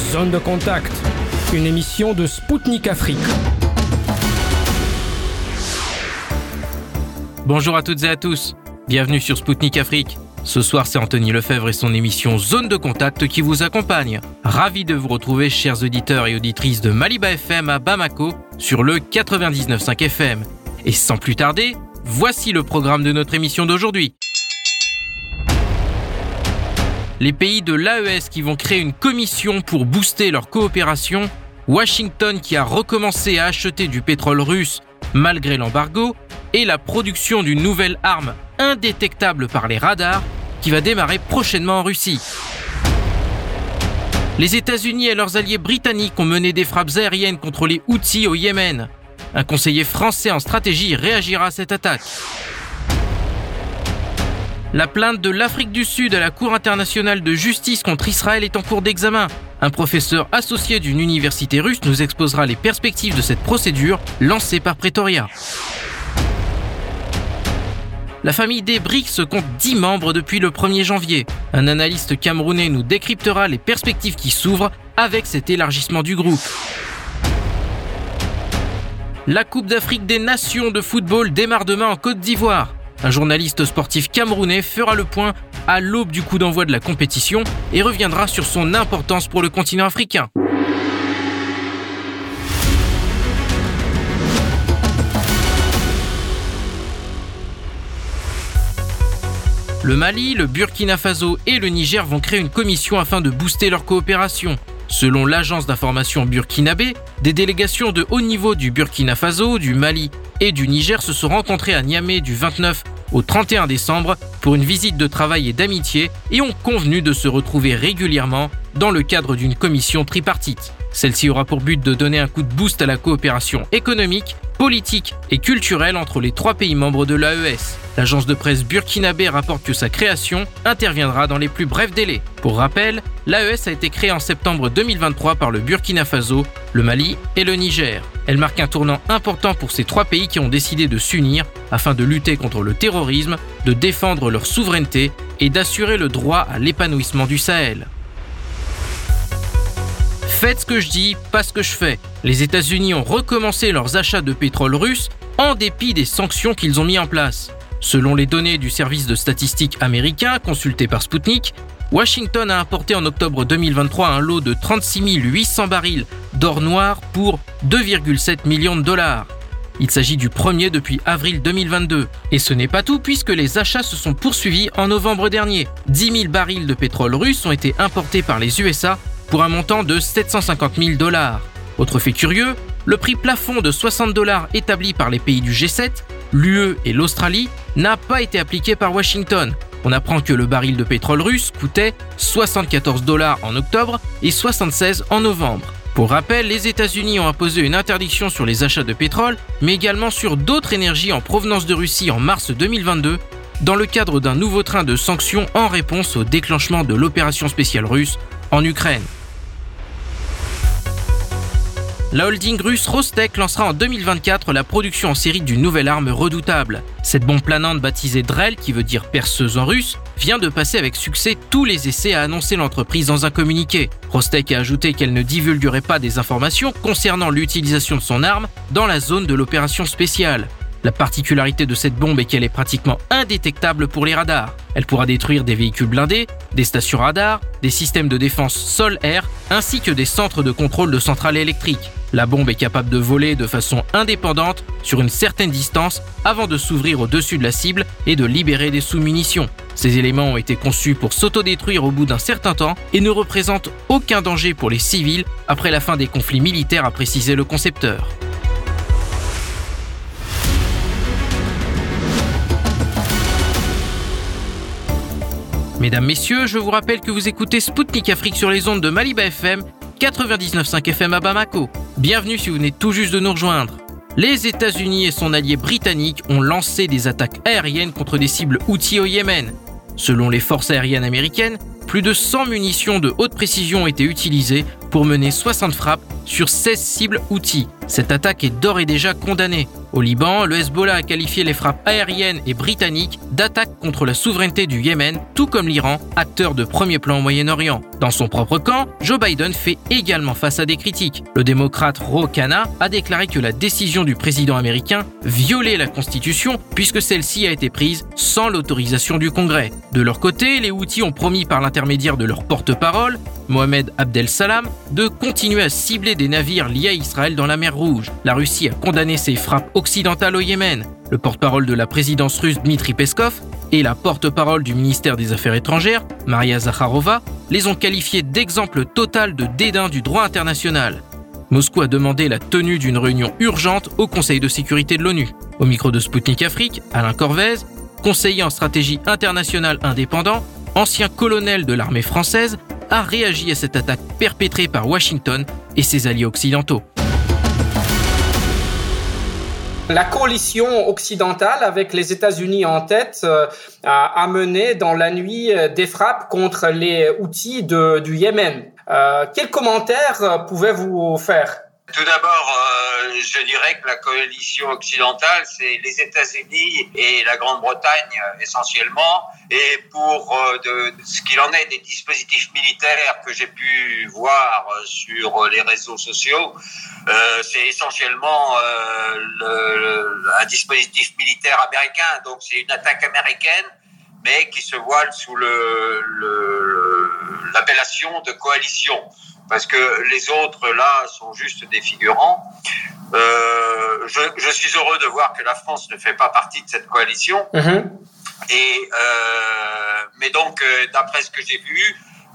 Zone de contact, une émission de Spoutnik Afrique. Bonjour à toutes et à tous, bienvenue sur Spoutnik Afrique. Ce soir, c'est Anthony Lefebvre et son émission Zone de contact qui vous accompagne. Ravi de vous retrouver, chers auditeurs et auditrices de Maliba FM à Bamako, sur le 99.5 FM. Et sans plus tarder, voici le programme de notre émission d'aujourd'hui. Les pays de l'AES qui vont créer une commission pour booster leur coopération, Washington qui a recommencé à acheter du pétrole russe malgré l'embargo, et la production d'une nouvelle arme indétectable par les radars qui va démarrer prochainement en Russie. Les États-Unis et leurs alliés britanniques ont mené des frappes aériennes contre les Houthis au Yémen. Un conseiller français en stratégie réagira à cette attaque. La plainte de l'Afrique du Sud à la Cour internationale de justice contre Israël est en cours d'examen. Un professeur associé d'une université russe nous exposera les perspectives de cette procédure lancée par Pretoria. La famille des BRICS compte 10 membres depuis le 1er janvier. Un analyste camerounais nous décryptera les perspectives qui s'ouvrent avec cet élargissement du groupe. La Coupe d'Afrique des Nations de football démarre demain en Côte d'Ivoire. Un journaliste sportif camerounais fera le point à l'aube du coup d'envoi de la compétition et reviendra sur son importance pour le continent africain. Le Mali, le Burkina Faso et le Niger vont créer une commission afin de booster leur coopération. Selon l'agence d'information burkinabé, des délégations de haut niveau du Burkina Faso, du Mali et du Niger se sont rencontrées à Niamey du 29 au 31 décembre pour une visite de travail et d'amitié et ont convenu de se retrouver régulièrement dans le cadre d'une commission tripartite. Celle-ci aura pour but de donner un coup de boost à la coopération économique, politique et culturelle entre les 3 pays membres de l'AES. L'agence de presse burkinabé rapporte que sa création interviendra dans les plus brefs délais. Pour rappel, l'AES a été créée en septembre 2023 par le Burkina Faso, le Mali et le Niger. Elle marque un tournant important pour ces 3 pays qui ont décidé de s'unir afin de lutter contre le terrorisme, de défendre leur souveraineté et d'assurer le droit à l'épanouissement du Sahel. Faites ce que je dis, pas ce que je fais. Les États-Unis ont recommencé leurs achats de pétrole russe en dépit des sanctions qu'ils ont mis en place. Selon les données du service de statistiques américain consulté par Spoutnik, Washington a importé en octobre 2023 un lot de 36 800 barils d'or noir pour 2,7 millions de dollars. Il s'agit du premier depuis avril 2022. Et ce n'est pas tout puisque les achats se sont poursuivis en novembre dernier. 10 000 barils de pétrole russe ont été importés par les USA pour un montant de 750 000 dollars. Autre fait curieux, le prix plafond de 60 dollars établi par les pays du G7, l'UE et l'Australie, n'a pas été appliqué par Washington. On apprend que le baril de pétrole russe coûtait 74 dollars en octobre et 76 en novembre. Pour rappel, les États-Unis ont imposé une interdiction sur les achats de pétrole, mais également sur d'autres énergies en provenance de Russie en mars 2022, dans le cadre d'un nouveau train de sanctions en réponse au déclenchement de l'opération spéciale russe en Ukraine. La holding russe Rostec lancera en 2024 la production en série d'une nouvelle arme redoutable. Cette bombe planante baptisée Drel, qui veut dire perceuse en russe, vient de passer avec succès tous les essais, a annoncé l'entreprise dans un communiqué. Rostec a ajouté qu'elle ne divulguerait pas des informations concernant l'utilisation de son arme dans la zone de l'opération spéciale. La particularité de cette bombe est qu'elle est pratiquement indétectable pour les radars. Elle pourra détruire des véhicules blindés, des stations radars, des systèmes de défense sol-air, ainsi que des centres de contrôle de centrales électriques. La bombe est capable de voler de façon indépendante sur une certaine distance avant de s'ouvrir au-dessus de la cible et de libérer des sous-munitions. Ces éléments ont été conçus pour s'autodétruire au bout d'un certain temps et ne représentent aucun danger pour les civils après la fin des conflits militaires, a précisé le concepteur. Mesdames, Messieurs, je vous rappelle que vous écoutez Spoutnik Afrique sur les ondes de Maliba FM, 99.5 FM à Bamako. Bienvenue si vous venez tout juste de nous rejoindre. Les États-Unis et son allié britannique ont lancé des attaques aériennes contre des cibles Houthis au Yémen. Selon les forces aériennes américaines, plus de 100 munitions de haute précision ont été utilisées pour mener 60 frappes sur 16 cibles Houthis. Cette attaque est d'ores et déjà condamnée. Au Liban, le Hezbollah a qualifié les frappes aériennes et britanniques d'attaques contre la souveraineté du Yémen, tout comme l'Iran, acteur de premier plan au Moyen-Orient. Dans son propre camp, Joe Biden fait également face à des critiques. Le démocrate Ro Khanna a déclaré que la décision du président américain violait la Constitution puisque celle-ci a été prise sans l'autorisation du Congrès. De leur côté, les Houthis ont promis par l'intermédiaire de leur porte-parole, Mohamed Abdel Salam, de continuer à cibler des navires liés à Israël dans la mer Rouge. La Russie a condamné ces frappes occidentales au Yémen. Le porte-parole de la présidence russe Dmitry Peskov et la porte-parole du ministère des Affaires étrangères, Maria Zakharova, les ont qualifiés d'exemple total de dédain du droit international. Moscou a demandé la tenue d'une réunion urgente au Conseil de sécurité de l'ONU. Au micro de Spoutnik Afrique, Alain Corvez, conseiller en stratégie internationale indépendant, ancien colonel de l'armée française, a réagi à cette attaque perpétrée par Washington et ses alliés occidentaux. La coalition occidentale, avec les États-Unis en tête, a mené dans la nuit des frappes contre les Houthis du Yémen. Quels commentaires pouvez-vous faire ? Tout d'abord, je dirais que la coalition occidentale, c'est les États-Unis et la Grande-Bretagne essentiellement. Et pour ce qu'il en est des dispositifs militaires que j'ai pu voir sur les réseaux sociaux, c'est essentiellement un dispositif militaire américain. Donc c'est une attaque américaine, mais qui se voile sous l'appellation de coalition. Parce que les autres, là, sont juste des figurants. Je suis heureux de voir que la France ne fait pas partie de cette coalition. Mmh. Mais donc, d'après ce que j'ai vu,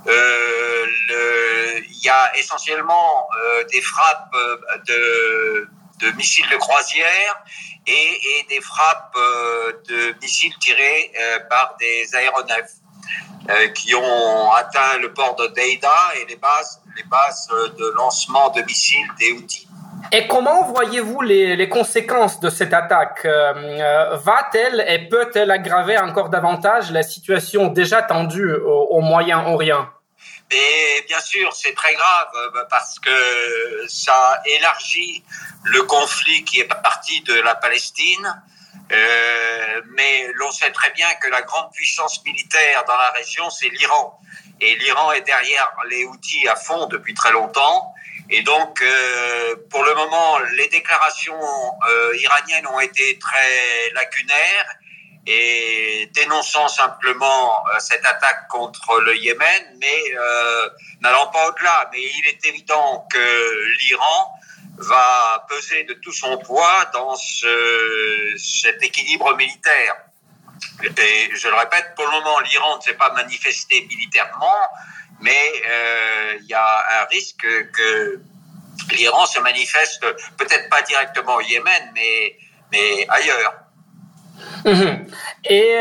il y a essentiellement des frappes de missiles de croisière et des frappes de missiles tirés par des aéronefs qui ont atteint le port de Deida et les bases de lancement de missiles des Houthis. Et comment voyez-vous les conséquences de cette attaque ? Va-t-elle et peut-elle aggraver encore davantage la situation déjà tendue au Moyen-Orient ? Et bien sûr, c'est très grave parce que ça élargit le conflit qui est parti de la Palestine. Mais l'on sait très bien que la grande puissance militaire dans la région, c'est l'Iran. Et l'Iran est derrière les Houthis à fond depuis très longtemps. Et donc, pour le moment, les déclarations iraniennes ont été très lacunaires et dénonçant simplement cette attaque contre le Yémen, mais n'allant pas au-delà. Mais il est évident que l'Iran va peser de tout son poids dans cet équilibre militaire. Et je le répète, pour le moment, l'Iran ne s'est pas manifesté militairement, mais il y a un risque que l'Iran se manifeste, peut-être pas directement au Yémen, mais ailleurs. Mmh. Et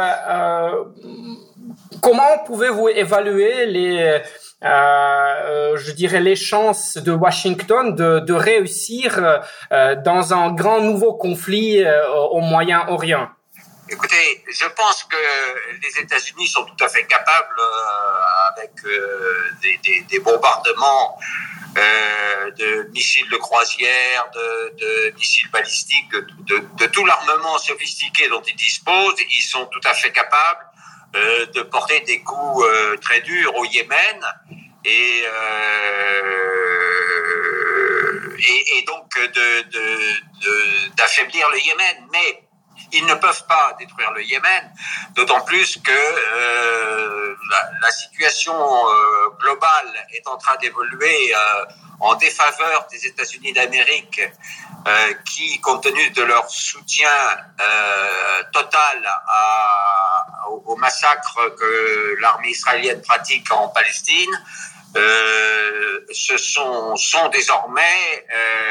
comment pouvez-vous évaluer les chances de Washington de réussir dans un grand nouveau conflit au Moyen-Orient? Écoutez, je pense que les États-Unis sont tout à fait capables, avec des bombardements de missiles de croisière, de missiles balistiques, de tout l'armement sophistiqué dont ils disposent. Ils sont tout à fait capables de porter des coups très durs au Yémen et donc d'affaiblir le Yémen. Mais ils ne peuvent pas détruire le Yémen, d'autant plus que la situation globale est en train d'évoluer en défaveur des États-Unis d'Amérique, qui, compte tenu de leur soutien total au massacre que l'armée israélienne pratique en Palestine, sont désormais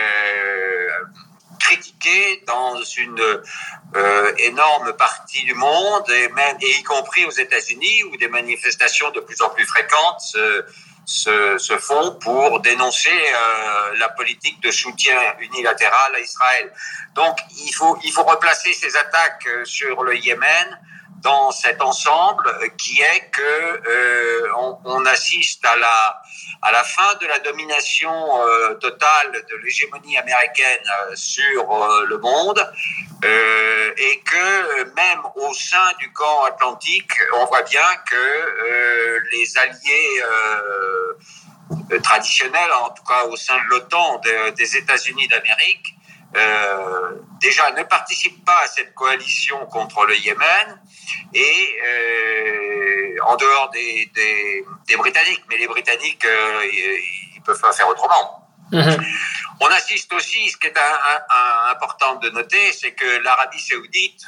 critiqués dans une énorme partie du monde, et y compris aux États-Unis, où des manifestations de plus en plus fréquentes se font pour dénoncer la politique de soutien unilatéral à Israël. Donc il faut replacer ces attaques sur le Yémen dans cet ensemble qui est que on assiste à la fin de la domination totale de l'hégémonie américaine sur le monde, et que même au sein du camp atlantique, on voit bien que les alliés traditionnels, en tout cas au sein de l'OTAN, des États-Unis d'Amérique, déjà ne participent pas à cette coalition contre le Yémen, et en dehors des Britanniques, mais les Britanniques ils peuvent pas faire autrement. On assiste aussi, ce qui est important de noter, c'est que l'Arabie Saoudite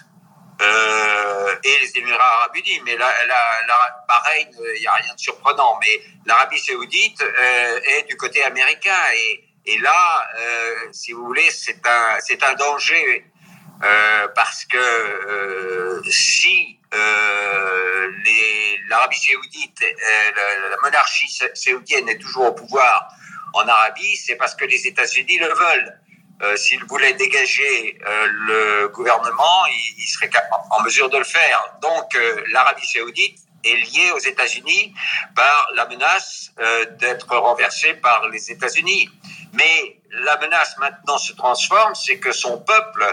et les Émirats Arabes Unis, mais pareil, il n'y a rien de surprenant, mais l'Arabie Saoudite est du côté américain, et là, si vous voulez, c'est un danger, parce que si l'Arabie Saoudite, la monarchie saoudienne est toujours au pouvoir en Arabie, c'est parce que les États-Unis le veulent. S'ils voulaient dégager le gouvernement, ils seraient en mesure de le faire. Donc, l'Arabie Saoudite est liée aux États-Unis par la menace d'être renversée par les États-Unis. Mais la menace maintenant se transforme, c'est que son peuple,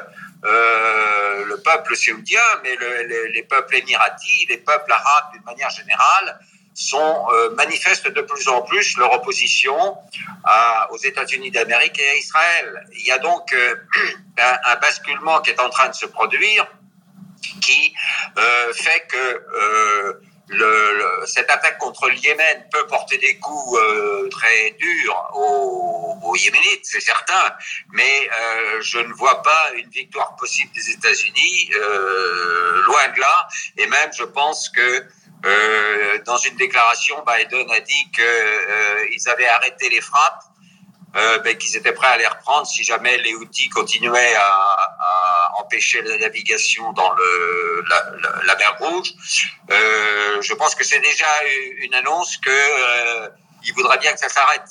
le peuple saoudien, mais les peuples émiratis, les peuples arabes d'une manière générale, manifestent de plus en plus leur opposition aux États-Unis d'Amérique et à Israël. Il y a donc un basculement qui est en train de se produire, qui fait que cette attaque contre le Yémen peut porter des coups très durs aux Yéménites, c'est certain, mais je ne vois pas une victoire possible des États-Unis, loin de là, et même je pense que dans une déclaration, Biden a dit qu'ils avaient arrêté les frappes, qu'ils étaient prêts à les reprendre si jamais les Houthis continuaient à empêcher la navigation dans la mer Rouge. Je pense que c'est déjà une annonce qu'il voudrait bien que ça s'arrête.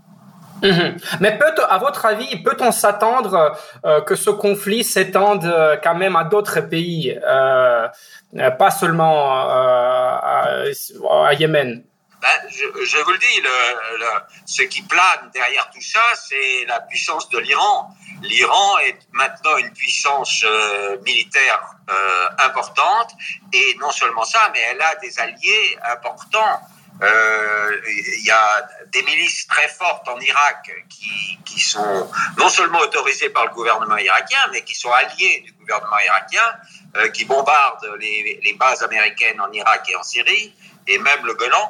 Mais à votre avis, peut-on s'attendre que ce conflit s'étende quand même à d'autres pays, pas seulement à Yémen? Je vous le dis, ce qui plane derrière tout ça, c'est la puissance de l'Iran. L'Iran est maintenant une puissance militaire importante, et non seulement ça, mais elle a des alliés importants. Il y a des milices très fortes en Irak qui sont non seulement autorisées par le gouvernement irakien, mais qui sont alliées du gouvernement irakien, qui bombardent les bases américaines en Irak et en Syrie, et même le Golan.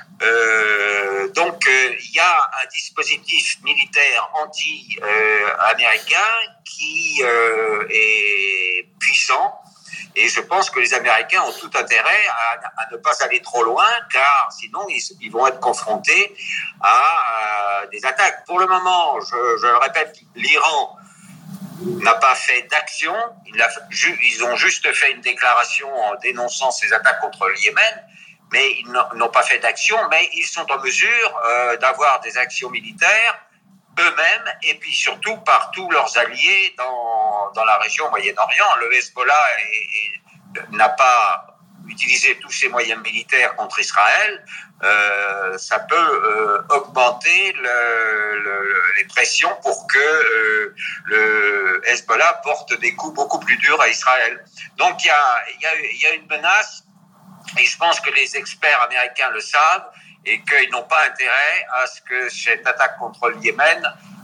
Donc il y a un dispositif militaire anti-américain qui est puissant, et je pense que les Américains ont tout intérêt à ne pas aller trop loin, car sinon ils vont être confrontés à des attaques. Pour le moment, je le répète, l'Iran n'a pas fait d'action, ils ont juste fait une déclaration en dénonçant ces attaques contre le Yémen, mais ils n'ont pas fait d'action, mais ils sont en mesure d'avoir des actions militaires eux-mêmes, et puis surtout par tous leurs alliés dans la région Moyen-Orient. Le Hezbollah n'a pas utilisé tous ses moyens militaires contre Israël. Ça peut augmenter les pressions pour que le Hezbollah porte des coups beaucoup plus durs à Israël. Donc il y a une menace, et je pense que les experts américains le savent, et qu'ils n'ont pas intérêt à ce que cette attaque contre le Yémen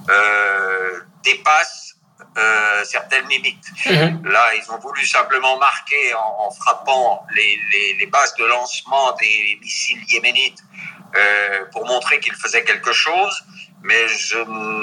dépasse certaines limites. Là, ils ont voulu simplement marquer en frappant les bases de lancement des missiles yéménites pour montrer qu'ils faisaient quelque chose, mais je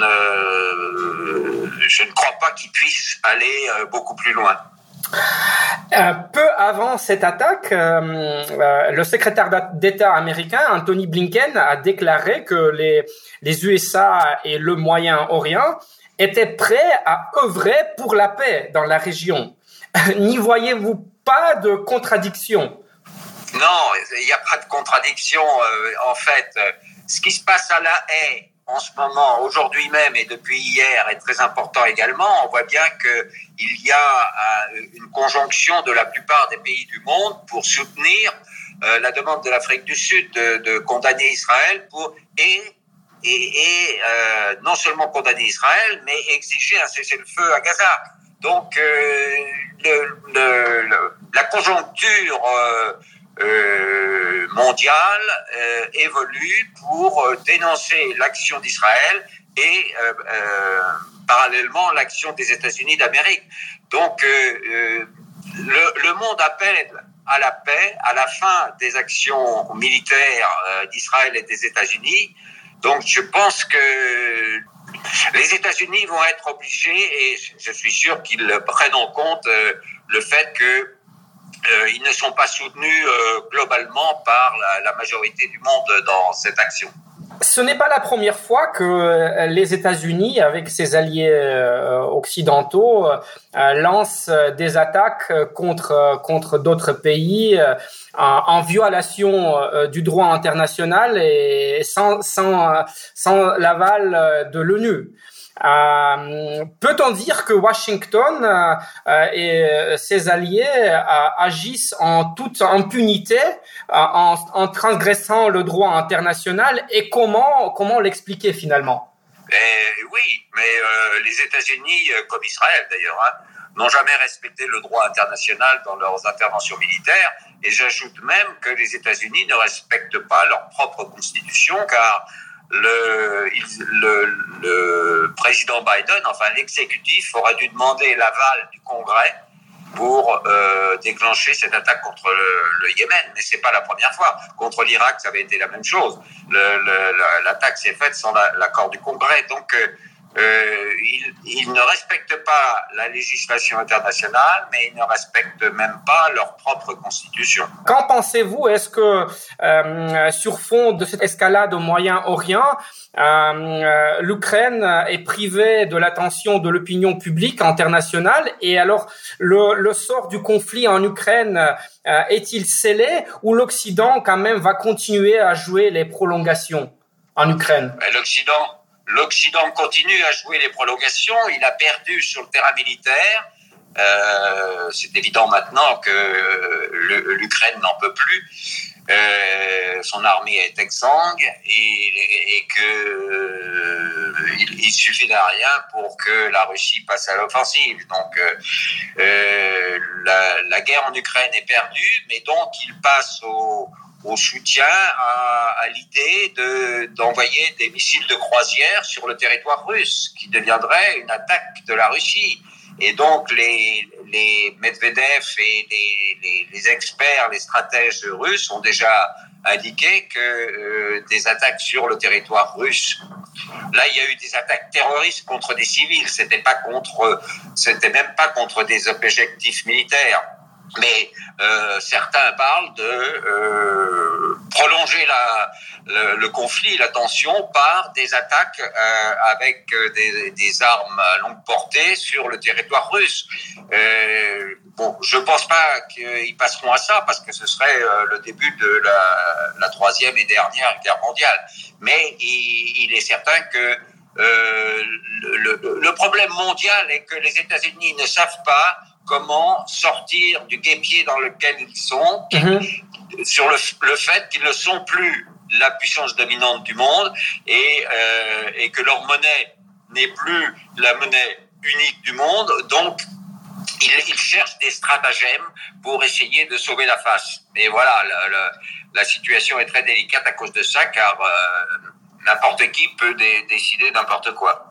ne crois pas qu'ils puissent aller beaucoup plus loin. Peu avant cette attaque, le secrétaire d'État américain Anthony Blinken a déclaré que les USA et le Moyen-Orient étaient prêts à œuvrer pour la paix dans la région. N'y voyez-vous pas de contradiction? Non, il n'y a pas de contradiction. En fait, ce qui se passe à La Haye en ce moment, aujourd'hui même et depuis hier, est très important également. On voit bien qu'il y a une conjonction de la plupart des pays du monde pour soutenir la demande de l'Afrique du Sud de condamner Israël non seulement condamner Israël, mais exiger un cessez-le-feu à Gaza. Donc, la conjoncture mondiale évolue pour dénoncer l'action d'Israël et parallèlement l'action des États-Unis d'Amérique. Donc, le monde appelle à la paix, à la fin des actions militaires d'Israël et des États-Unis. Donc, je pense que les États-Unis vont être obligés, et je suis sûr qu'ils prennent en compte le fait que ils ne sont pas soutenus globalement par la majorité du monde dans cette action. Ce n'est pas la première fois que les États-Unis, avec ses alliés occidentaux, lancent des attaques contre d'autres pays en violation du droit international et sans l'aval de l'ONU. Peut-on dire que Washington et ses alliés agissent en toute impunité, en transgressant le droit international, et comment l'expliquer finalement? Oui, mais les États-Unis, comme Israël d'ailleurs, n'ont jamais respecté le droit international dans leurs interventions militaires, et j'ajoute même que les États-Unis ne respectent pas leur propre constitution, car le président Biden, enfin l'exécutif, aurait dû demander l'aval du Congrès pour déclencher cette attaque contre le Yémen. Mais c'est pas la première fois. Contre l'Irak, ça avait été la même chose. L'attaque s'est faite sans l'accord du Congrès. Donc, ils ne respectent pas la législation internationale, mais ils ne respectent même pas leur propre constitution. Qu'en pensez-vous? Est-ce que sur fond de cette escalade au Moyen-Orient, l'Ukraine est privée de l'attention de l'opinion publique internationale, et alors le sort du conflit en Ukraine est-il scellé, ou l'Occident quand même va continuer à jouer les prolongations en Ukraine? L'Occident continue à jouer les prolongations. Il a perdu sur le terrain militaire. C'est évident maintenant que l'Ukraine n'en peut plus. Son armée est exsangue et que il suffit d'un rien pour que la Russie passe à l'offensive. Donc la guerre en Ukraine est perdue, mais donc il passe au soutien à l'idée d'envoyer des missiles de croisière sur le territoire russe, qui deviendrait une attaque de la Russie. Et donc les Medvedev et les experts, les stratèges russes ont déjà indiqué que des attaques sur le territoire russe. Là, il y a eu des attaques terroristes contre des civils. C'était même pas contre des objectifs militaires. Mais certains parlent de prolonger le conflit, la tension, par des attaques avec des armes à longue portée sur le territoire russe. Bon, je pense pas qu'ils passeront à ça, parce que ce serait le début de la troisième et dernière guerre mondiale. Mais il est certain que le problème mondial est que les États-Unis ne savent pas comment sortir du guêpier dans lequel ils sont, sur le fait qu'ils ne sont plus la puissance dominante du monde, et que leur monnaie n'est plus la monnaie unique du monde. Donc, ils cherchent des stratagèmes pour essayer de sauver la face. Et voilà, la situation est très délicate à cause de ça, car n'importe qui peut décider n'importe quoi.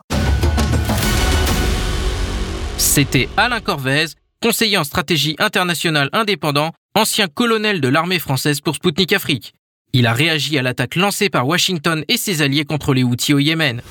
C'était Alain Corvez, conseiller en stratégie internationale indépendant, ancien colonel de l'armée française pour Sputnik Afrique. Il a réagi à l'attaque lancée par Washington et ses alliés contre les Houthis au Yémen.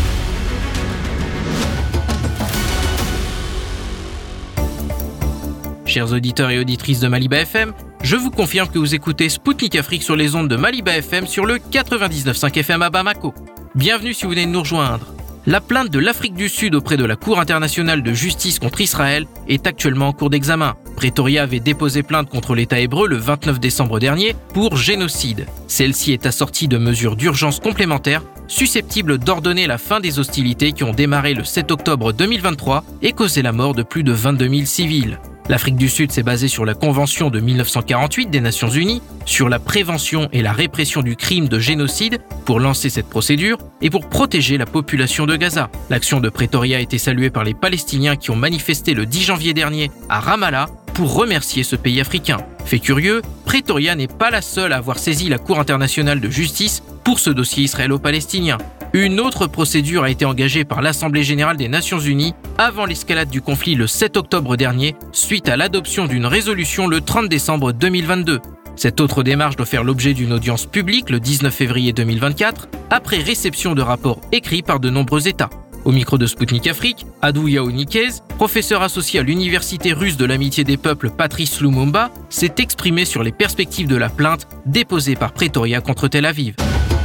Chers auditeurs et auditrices de Maliba FM, je vous confirme que vous écoutez Sputnik Afrique sur les ondes de Maliba FM sur le 99.5 FM à Bamako. Bienvenue si vous venez de nous rejoindre. La plainte de l'Afrique du Sud auprès de la Cour internationale de justice contre Israël est actuellement en cours d'examen. Pretoria avait déposé plainte contre l'État hébreu le 29 décembre dernier pour génocide. Celle-ci est assortie de mesures d'urgence complémentaires susceptibles d'ordonner la fin des hostilités qui ont démarré le 7 octobre 2023 et causé la mort de plus de 22 000 civils. L'Afrique du Sud s'est basée sur la Convention de 1948 des Nations Unies sur la prévention et la répression du crime de génocide pour lancer cette procédure et pour protéger la population de Gaza. L'action de Pretoria a été saluée par les Palestiniens qui ont manifesté le 10 janvier dernier à Ramallah pour remercier ce pays africain. Fait curieux, Pretoria n'est pas la seule à avoir saisi la Cour internationale de justice pour ce dossier israélo-palestinien. Une autre procédure a été engagée par l'Assemblée générale des Nations unies avant l'escalade du conflit le 7 octobre dernier, suite à l'adoption d'une résolution le 30 décembre 2022. Cette autre démarche doit faire l'objet d'une audience publique le 19 février 2024, après réception de rapports écrits par de nombreux États. Au micro de Sputnik Afrique, Adou Yaounikez, professeur associé à l'Université russe de l'amitié des peuples Patrice Lumumba, s'est exprimé sur les perspectives de la plainte déposée par Pretoria contre Tel Aviv.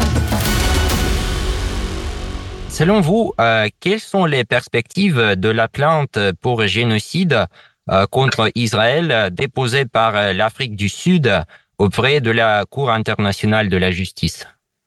Selon vous, quelles sont les perspectives de la plainte pour génocide contre Israël déposée par l'Afrique du Sud auprès de la Cour internationale de la justice?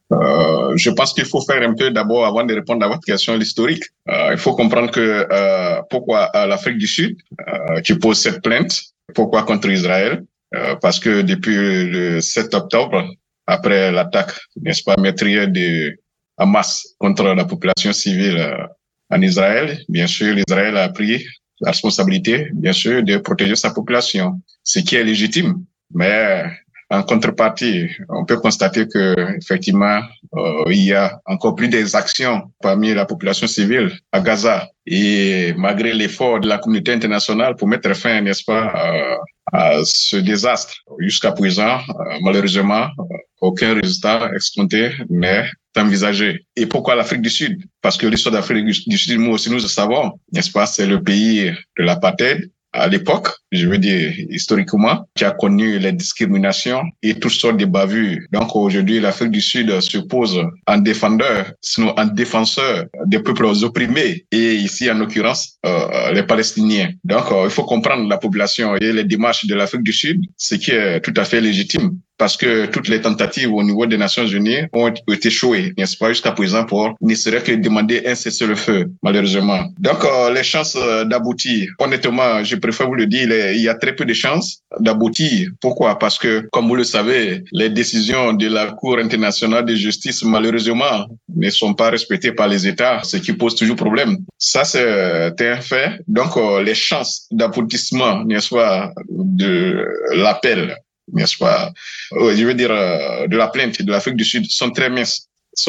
Je pense qu'il faut faire un peu d'abord, avant de répondre à votre question, l'historique. Il faut comprendre que pourquoi l'Afrique du Sud qui pose cette plainte, pourquoi contre Israël? Parce que depuis le 7 octobre, après l'attaque, n'est-ce pas, meurtrière de Hamas contre la population civile en Israël, bien sûr, l'Israël a pris la responsabilité, bien sûr, de protéger sa population, ce qui est légitime. Mais en contrepartie, on peut constater que effectivement, il y a encore plus d'exactions parmi la population civile à Gaza. Et malgré l'effort de la communauté internationale pour mettre fin, n'est-ce pas, à ce désastre, jusqu'à présent, malheureusement, aucun résultat escompté n'est envisagé. Et pourquoi l'Afrique du Sud? Parce que l'histoire d'Afrique du Sud, nous aussi, nous le savons, n'est-ce pas, c'est le pays de l'apartheid. À l'époque, je veux dire historiquement, qui a connu les discriminations et toutes sortes de bavures. Donc aujourd'hui, l'Afrique du Sud se pose en défendeur, sinon en défenseur des peuples opprimés, et ici en l'occurrence les Palestiniens. Donc il faut comprendre la population et les démarches de l'Afrique du Sud, ce qui est tout à fait légitime. Parce que toutes les tentatives au niveau des Nations Unies ont échoué, n'est-ce pas, jusqu'à présent, pour ne serait que demander un cessez-le-feu, malheureusement. Donc, les chances d'aboutir, honnêtement, je préfère vous le dire, il y a très peu de chances d'aboutir. Pourquoi? Parce que, comme vous le savez, les décisions de la Cour internationale de justice, malheureusement, ne sont pas respectées par les États, ce qui pose toujours problème. Ça, c'est un fait. Donc, les chances d'aboutissement, n'est-ce pas, de l'appel, n'est-ce pas, je veux dire, de la plainte de l'Afrique du Sud sont très minces.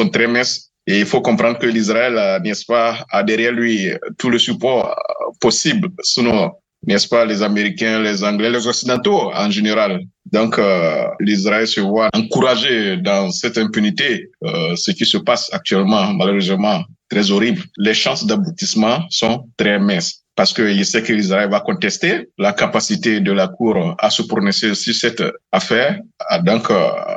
Et il faut comprendre que l'Israël, n'est-ce pas, a derrière lui tout le support possible, sinon, n'est-ce pas, les Américains, les Anglais, les Occidentaux en général. Donc, l'Israël se voit encouragé dans cette impunité, ce qui se passe actuellement, malheureusement, très horrible. Les chances d'aboutissement sont très minces. Parce qu'il sait que l'Israël va contester la capacité de la Cour à se prononcer sur cette affaire. Donc,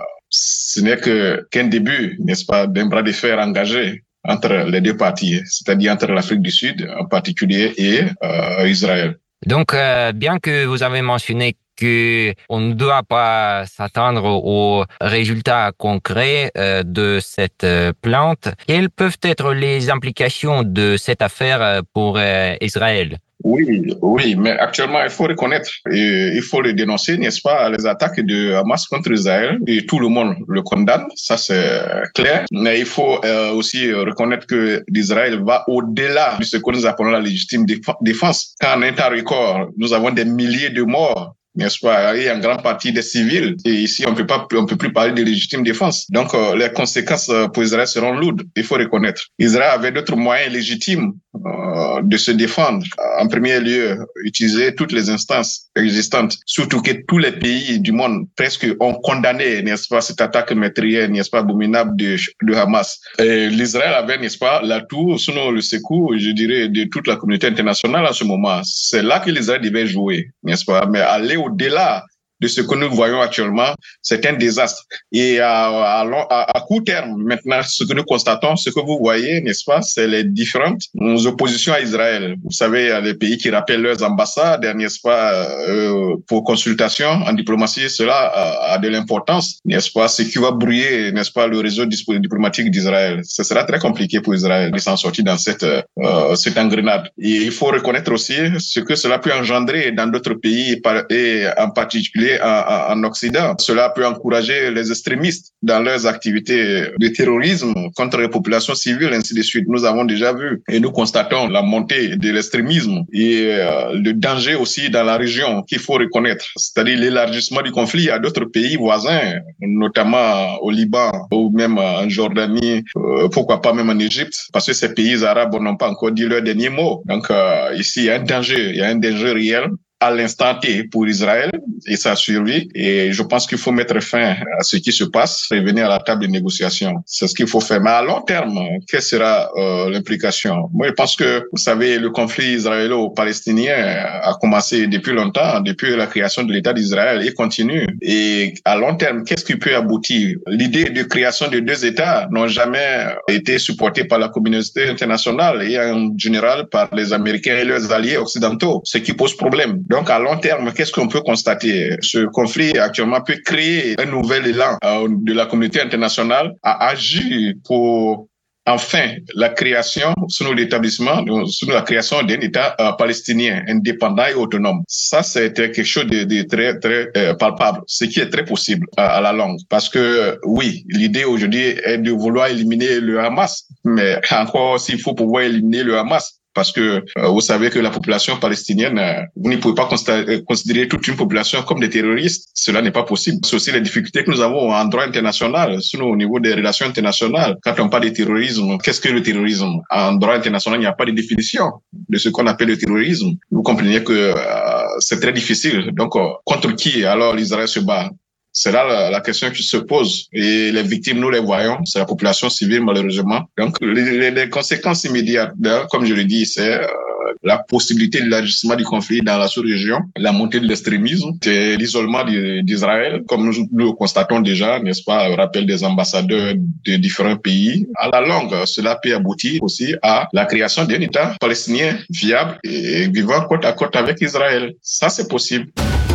ce n'est qu'un début, n'est-ce pas, d'un bras de fer engagé entre les deux parties, c'est-à-dire entre l'Afrique du Sud en particulier et Israël. Donc, bien que vous avez mentionné qu'on ne doit pas s'attendre aux résultats concrets de cette plainte, quelles peuvent être les implications de cette affaire pour Israël? Oui, mais actuellement, il faut reconnaître et il faut le dénoncer, n'est-ce pas, les attaques de Hamas contre Israël, et tout le monde le condamne, ça c'est clair. Mais il faut aussi reconnaître que l'Israël va au-delà de ce que nous appelons la légitime défense. Quand en un temps record, nous avons des milliers de morts, n'est-ce pas, et en grande partie des civils. Et ici, on peut plus parler de légitime défense. Donc, les conséquences pour Israël seront lourdes, il faut reconnaître. Israël avait d'autres moyens légitimes de se défendre. En premier lieu, utiliser toutes les instances existantes, surtout que tous les pays du monde presque ont condamné, n'est-ce pas, cette attaque meurtrière, n'est-ce pas, abominable de Hamas. Et l'Israël avait, n'est-ce pas, l'atout, sinon le secours, je dirais, de toute la communauté internationale en ce moment. C'est là que l'Israël devait jouer, n'est-ce pas, mais aller au-delà de ce que nous voyons actuellement, c'est un désastre. Et à court terme, maintenant, ce que nous constatons, ce que vous voyez, n'est-ce pas, c'est les différentes oppositions à Israël. Vous savez, il y a les pays qui rappellent leurs ambassades, n'est-ce pas, pour consultation en diplomatie, cela a de l'importance, n'est-ce pas, ce qui va brouiller, n'est-ce pas, le réseau diplomatique d'Israël. Ce sera très compliqué pour Israël de s'en sortir dans cette engrenade. Et il faut reconnaître aussi ce que cela peut engendrer dans d'autres pays et en particulier en Occident. Cela peut encourager les extrémistes dans leurs activités de terrorisme contre les populations civiles, ainsi de suite. Nous avons déjà vu et nous constatons la montée de l'extrémisme et le danger aussi dans la région qu'il faut reconnaître, c'est-à-dire l'élargissement du conflit à d'autres pays voisins, notamment au Liban ou même en Jordanie, pourquoi pas même en Égypte, parce que ces pays arabes n'ont pas encore dit leur dernier mot. Donc ici, il y a un danger réel à l'instant T pour Israël et sa survie. Et je pense qu'il faut mettre fin à ce qui se passe et venir à la table de négociation. C'est ce qu'il faut faire. Mais à long terme, quelle sera l'implication? Moi, je pense que, vous savez, le conflit israélo-palestinien a commencé depuis longtemps, depuis la création de l'État d'Israël, et continue. Et à long terme, qu'est-ce qui peut aboutir? L'idée de création de deux États n'ont jamais été supportée par la communauté internationale et en général par les Américains et leurs alliés occidentaux, ce qui pose problème. Donc, à long terme, qu'est-ce qu'on peut constater? Ce conflit actuellement peut créer un nouvel élan de la communauté internationale à agir pour enfin la création, selon l'établissement, selon la création d'un État palestinien indépendant et autonome. Ça, c'était quelque chose de très, très palpable, ce qui est très possible à la longue. Parce que, oui, l'idée aujourd'hui est de vouloir éliminer le Hamas. Mais encore, s'il faut pouvoir éliminer le Hamas, parce que vous savez que la population palestinienne, vous ne pouvez pas considérer toute une population comme des terroristes. Cela n'est pas possible. C'est aussi les difficultés que nous avons en droit international, sinon au niveau des relations internationales. Quand on parle de terrorisme, qu'est-ce que le terrorisme? En droit international, il n'y a pas de définition de ce qu'on appelle le terrorisme. Vous comprenez que c'est très difficile. Donc, contre qui alors l'Israël se bat? C'est là la question qui se pose. Et les victimes, nous les voyons, c'est la population civile, malheureusement. Donc, les conséquences immédiates, comme je le dis, c'est la possibilité de l'élargissement du conflit dans la sous-région, la montée de l'extrémisme, c'est l'isolement d'Israël, comme nous le constatons déjà, n'est-ce pas, au rappel des ambassadeurs de différents pays. À la longue, cela peut aboutir aussi à la création d'un État palestinien viable et vivant côte à côte avec Israël. Ça, c'est possible.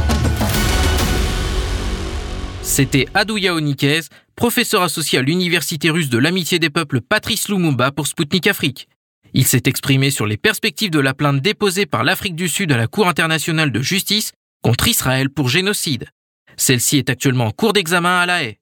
C'était Adouya Onikez, professeur associé à l'Université russe de l'amitié des peuples Patrice Lumumba pour Sputnik Afrique. Il s'est exprimé sur les perspectives de la plainte déposée par l'Afrique du Sud à la Cour internationale de justice contre Israël pour génocide. Celle-ci est actuellement en cours d'examen à La Haye.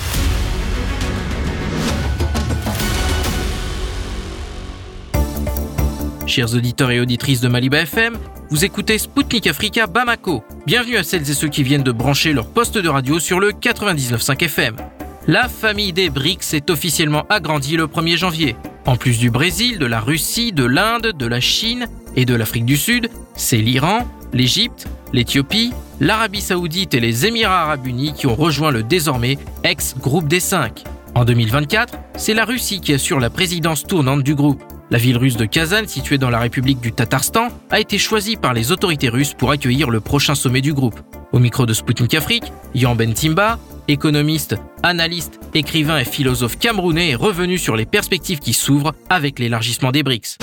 Chers auditeurs et auditrices de Maliba FM, vous écoutez Sputnik Africa Bamako. Bienvenue à celles et ceux qui viennent de brancher leur poste de radio sur le 99.5 FM. La famille des BRICS s'est officiellement agrandie le 1er janvier. En plus du Brésil, de la Russie, de l'Inde, de la Chine et de l'Afrique du Sud, c'est l'Iran, l'Égypte, l'Éthiopie, l'Arabie Saoudite et les Émirats Arabes Unis qui ont rejoint le désormais ex-groupe des 5. En 2024, c'est la Russie qui assure la présidence tournante du groupe. La ville russe de Kazan, située dans la République du Tatarstan, a été choisie par les autorités russes pour accueillir le prochain sommet du groupe. Au micro de Sputnik Afrique, Yan Bentimba, économiste, analyste, écrivain et philosophe camerounais, est revenu sur les perspectives qui s'ouvrent avec l'élargissement des BRICS.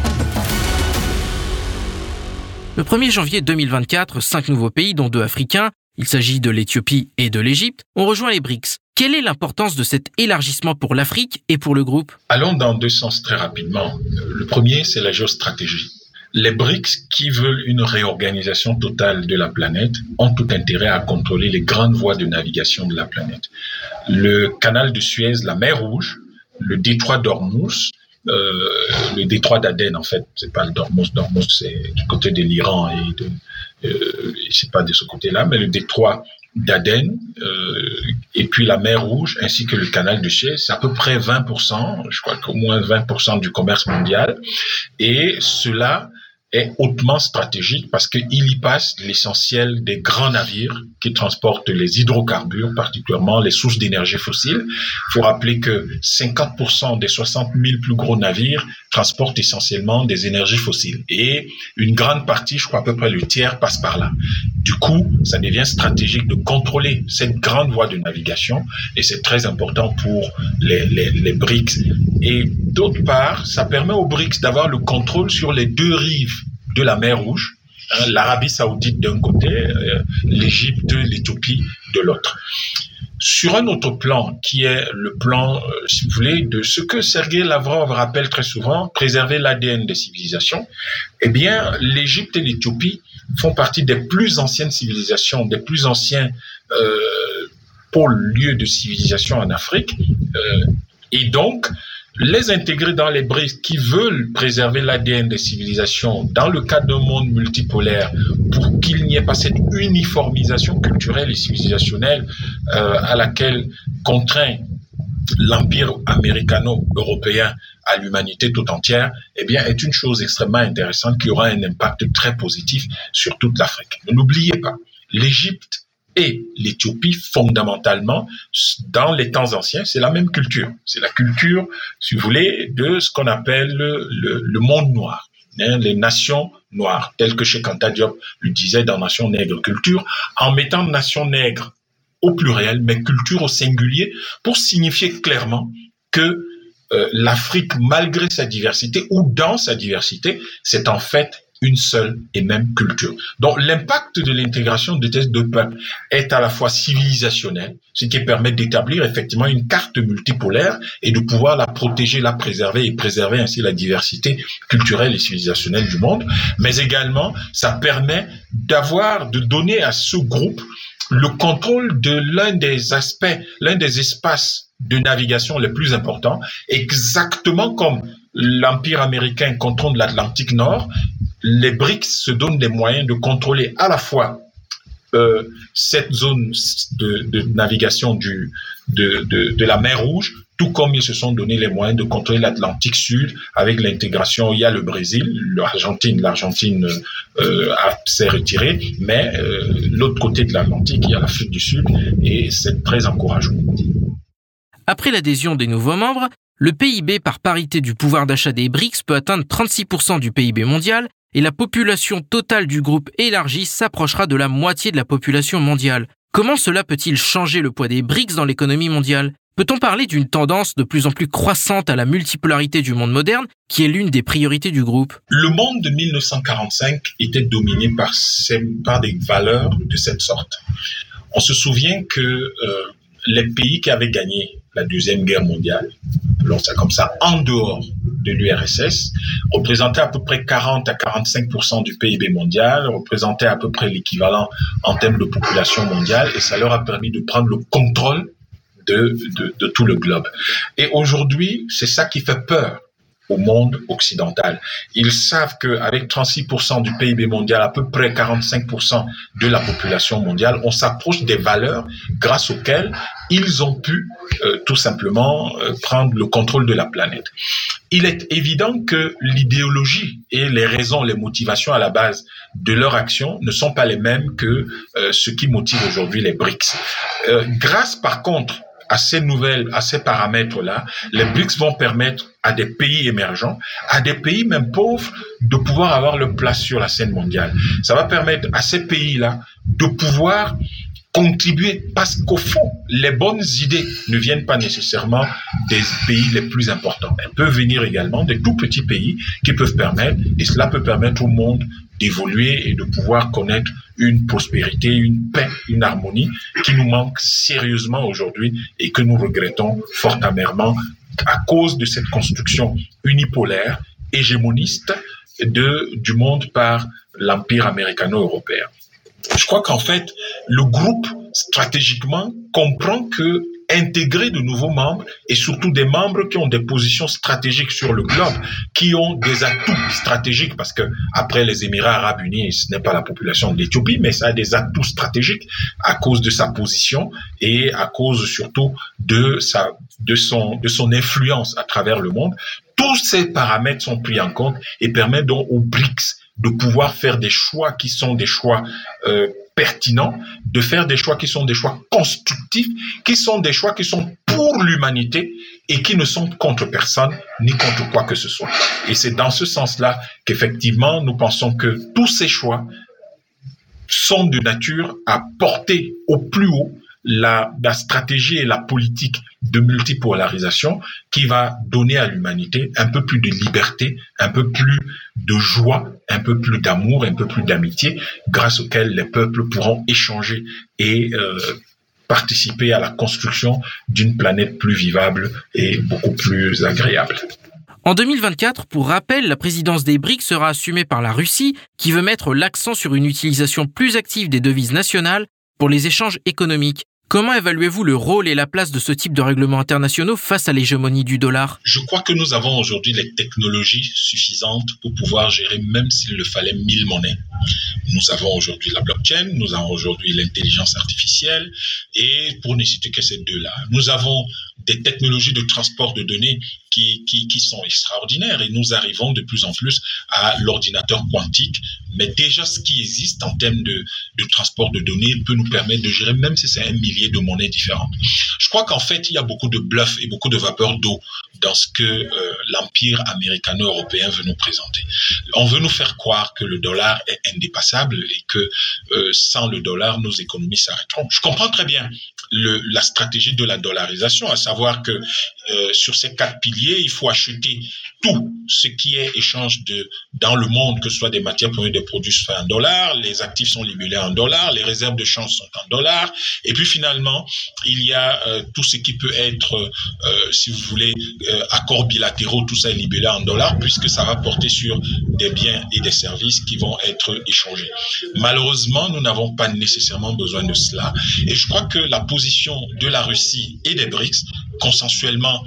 Le 1er janvier 2024, 5 nouveaux pays, dont 2 africains, il s'agit de l'Éthiopie et de l'Égypte, ont rejoint les BRICS. Quelle est l'importance de cet élargissement pour l'Afrique et pour le groupe? Allons dans 2 sens très rapidement. Le premier, c'est la géostratégie. Les BRICS, qui veulent une réorganisation totale de la planète, ont tout intérêt à contrôler les grandes voies de navigation de la planète. Le canal de Suez, la mer Rouge, le détroit d'Ormuz, le détroit d'Aden, en fait, c'est pas le d'Ormuz, c'est du côté de l'Iran c'est pas de ce côté-là, mais le détroit d'Aden, et puis la mer Rouge, ainsi que le canal de Suez, c'est à peu près 20%, je crois qu'au moins 20% du commerce mondial, et cela est hautement stratégique parce qu'il y passe l'essentiel des grands navires qui transportent les hydrocarbures, particulièrement les sources d'énergie fossile. Il faut rappeler que 50% des 60 000 plus gros navires transportent essentiellement des énergies fossiles. Et une grande partie, je crois à peu près le tiers, passe par là. Du coup, ça devient stratégique de contrôler cette grande voie de navigation et c'est très important pour les BRICS. Et d'autre part, ça permet aux BRICS d'avoir le contrôle sur les deux rives de la mer Rouge, l'Arabie Saoudite d'un côté, l'Égypte, l'Éthiopie de l'autre. Sur un autre plan, qui est le plan, si vous voulez, de ce que Sergei Lavrov rappelle très souvent, préserver l'ADN des civilisations, eh bien, l'Égypte et l'Éthiopie font partie des plus anciennes civilisations, des plus anciens pôles, lieux de civilisation en Afrique, et donc, les intégrer dans les BRICS qui veulent préserver l'ADN des civilisations dans le cadre d'un monde multipolaire pour qu'il n'y ait pas cette uniformisation culturelle et civilisationnelle à laquelle contraint l'empire américano-européen à l'humanité tout entière, eh bien, est une chose extrêmement intéressante qui aura un impact très positif sur toute l'Afrique. N'oubliez pas, l'Égypte et l'Éthiopie, fondamentalement, dans les temps anciens, c'est la même culture. C'est la culture, si vous voulez, de ce qu'on appelle le monde noir, les nations noires, telles que Cheikh Anta Diop le disait dans Nation Nègre Culture, en mettant Nation Nègre au pluriel, mais culture au singulier, pour signifier clairement que l'Afrique, malgré sa diversité, ou dans sa diversité, c'est en fait une seule et même culture. Donc, l'impact de l'intégration de ces deux peuples est à la fois civilisationnel, ce qui permet d'établir effectivement une carte multipolaire et de pouvoir la protéger, la préserver et préserver ainsi la diversité culturelle et civilisationnelle du monde. Mais également, ça permet de donner à ce groupe le contrôle de l'un des aspects, l'un des espaces de navigation les plus importants, exactement comme l'Empire américain contrôle l'Atlantique Nord. Les BRICS se donnent les moyens de contrôler à la fois cette zone de navigation de la mer Rouge, tout comme ils se sont donné les moyens de contrôler l'Atlantique Sud avec l'intégration. Il y a le Brésil, l'Argentine s'est retirée, mais l'autre côté de l'Atlantique, il y a l'Afrique du Sud et c'est très encourageant. Après l'adhésion des nouveaux membres, le PIB par parité du pouvoir d'achat des BRICS peut atteindre 36% du PIB mondial et la population totale du groupe élargi s'approchera de la moitié de la population mondiale. Comment cela peut-il changer le poids des BRICS dans l'économie mondiale ? Peut-on parler d'une tendance de plus en plus croissante à la multipolarité du monde moderne, qui est l'une des priorités du groupe ? Le monde de 1945 était dominé par des valeurs de cette sorte. On se souvient que les pays qui avaient gagné la Deuxième Guerre mondiale, appelons ça comme ça, en dehors de l'URSS, représentaient à peu près 40 à 45% du PIB mondial, représentaient à peu près l'équivalent en termes de population mondiale, et ça leur a permis de prendre le contrôle de tout le globe. Et aujourd'hui, c'est ça qui fait peur au monde occidental. Ils savent qu'avec 36% du PIB mondial, à peu près 45% de la population mondiale, on s'approche des valeurs grâce auxquelles ils ont pu tout simplement prendre le contrôle de la planète. Il est évident que l'idéologie et les raisons, les motivations à la base de leur action ne sont pas les mêmes que ce qui motive aujourd'hui les BRICS. Grâce par contre à ces paramètres-là, les BRICS vont permettre à des pays émergents, à des pays même pauvres, de pouvoir avoir leur place sur la scène mondiale. Ça va permettre à ces pays-là de pouvoir contribuer, parce qu'au fond, les bonnes idées ne viennent pas nécessairement des pays les plus importants. Elles peuvent venir également des tout petits pays qui peuvent permettre, et cela peut permettre au monde d'évoluer et de pouvoir connaître une prospérité, une paix, une harmonie qui nous manque sérieusement aujourd'hui et que nous regrettons fort amèrement à cause de cette construction unipolaire, hégémoniste du monde par l'empire américano-européen. Je crois qu'en fait, le groupe, stratégiquement, comprend que intégrer de nouveaux membres et surtout des membres qui ont des positions stratégiques sur le globe, qui ont des atouts stratégiques, parce que après les Émirats Arabes Unis, ce n'est pas la population de l'Éthiopie, mais ça a des atouts stratégiques à cause de sa position et à cause surtout de son influence à travers le monde. Tous ces paramètres sont pris en compte et permettent donc aux BRICS de pouvoir faire des choix qui sont des choix pertinents, de faire des choix qui sont des choix constructifs, qui sont des choix qui sont pour l'humanité et qui ne sont contre personne ni contre quoi que ce soit. Et c'est dans ce sens-là qu'effectivement, nous pensons que tous ces choix sont de nature à porter au plus haut la stratégie et la politique de multipolarisation qui va donner à l'humanité un peu plus de liberté, un peu plus de joie, un peu plus d'amour, un peu plus d'amitié, grâce auquel les peuples pourront échanger et participer à la construction d'une planète plus vivable et beaucoup plus agréable. En 2024, pour rappel, la présidence des BRICS sera assumée par la Russie, qui veut mettre l'accent sur une utilisation plus active des devises nationales pour les échanges économiques. Comment évaluez-vous le rôle et la place de ce type de règlements internationaux face à l'hégémonie du dollar ? Je crois que nous avons aujourd'hui les technologies suffisantes pour pouvoir gérer, même s'il le fallait, 1000 monnaies. Nous avons aujourd'hui la blockchain, nous avons aujourd'hui l'intelligence artificielle, et pour ne citer que ces deux-là, nous avons des technologies de transport de données qui sont extraordinaires, et nous arrivons de plus en plus à l'ordinateur quantique. Mais déjà, ce qui existe en termes de transport de données peut nous permettre de gérer, même si c'est 1 millier de monnaies différentes. Je crois qu'en fait, il y a beaucoup de bluff et beaucoup de vapeur d'eau dans ce que l'empire américano-européen veut nous présenter. On veut nous faire croire que le dollar est indépassable et que sans le dollar, nos économies s'arrêteront. Je comprends très bien la stratégie de la dollarisation, à savoir que sur ces 4 piliers, il faut acheter tout ce qui est échange dans le monde, que ce soit des matières premières, des produits faits en dollars, les actifs sont libellés en dollars, les réserves de change sont en dollars, et puis finalement, il y a tout ce qui peut être, si vous voulez, accords bilatéraux, tout ça est libellé en dollars, puisque ça va porter sur des biens et des services qui vont être échangés. Malheureusement, nous n'avons pas nécessairement besoin de cela, et je crois que la position de la Russie et des BRICS, consensuellement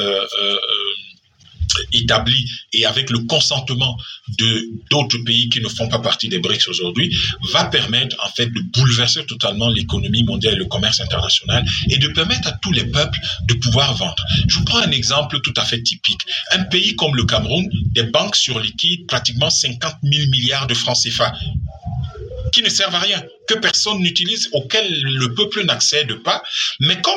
établi et avec le consentement d'autres pays qui ne font pas partie des BRICS aujourd'hui, va permettre en fait de bouleverser totalement l'économie mondiale et le commerce international et de permettre à tous les peuples de pouvoir vendre. Je vous prends un exemple tout à fait typique. Un pays comme le Cameroun, des banques surliquident pratiquement 50 000 milliards de francs CFA qui ne servent à rien, que personne n'utilise, auxquels le peuple n'accède pas, mais comme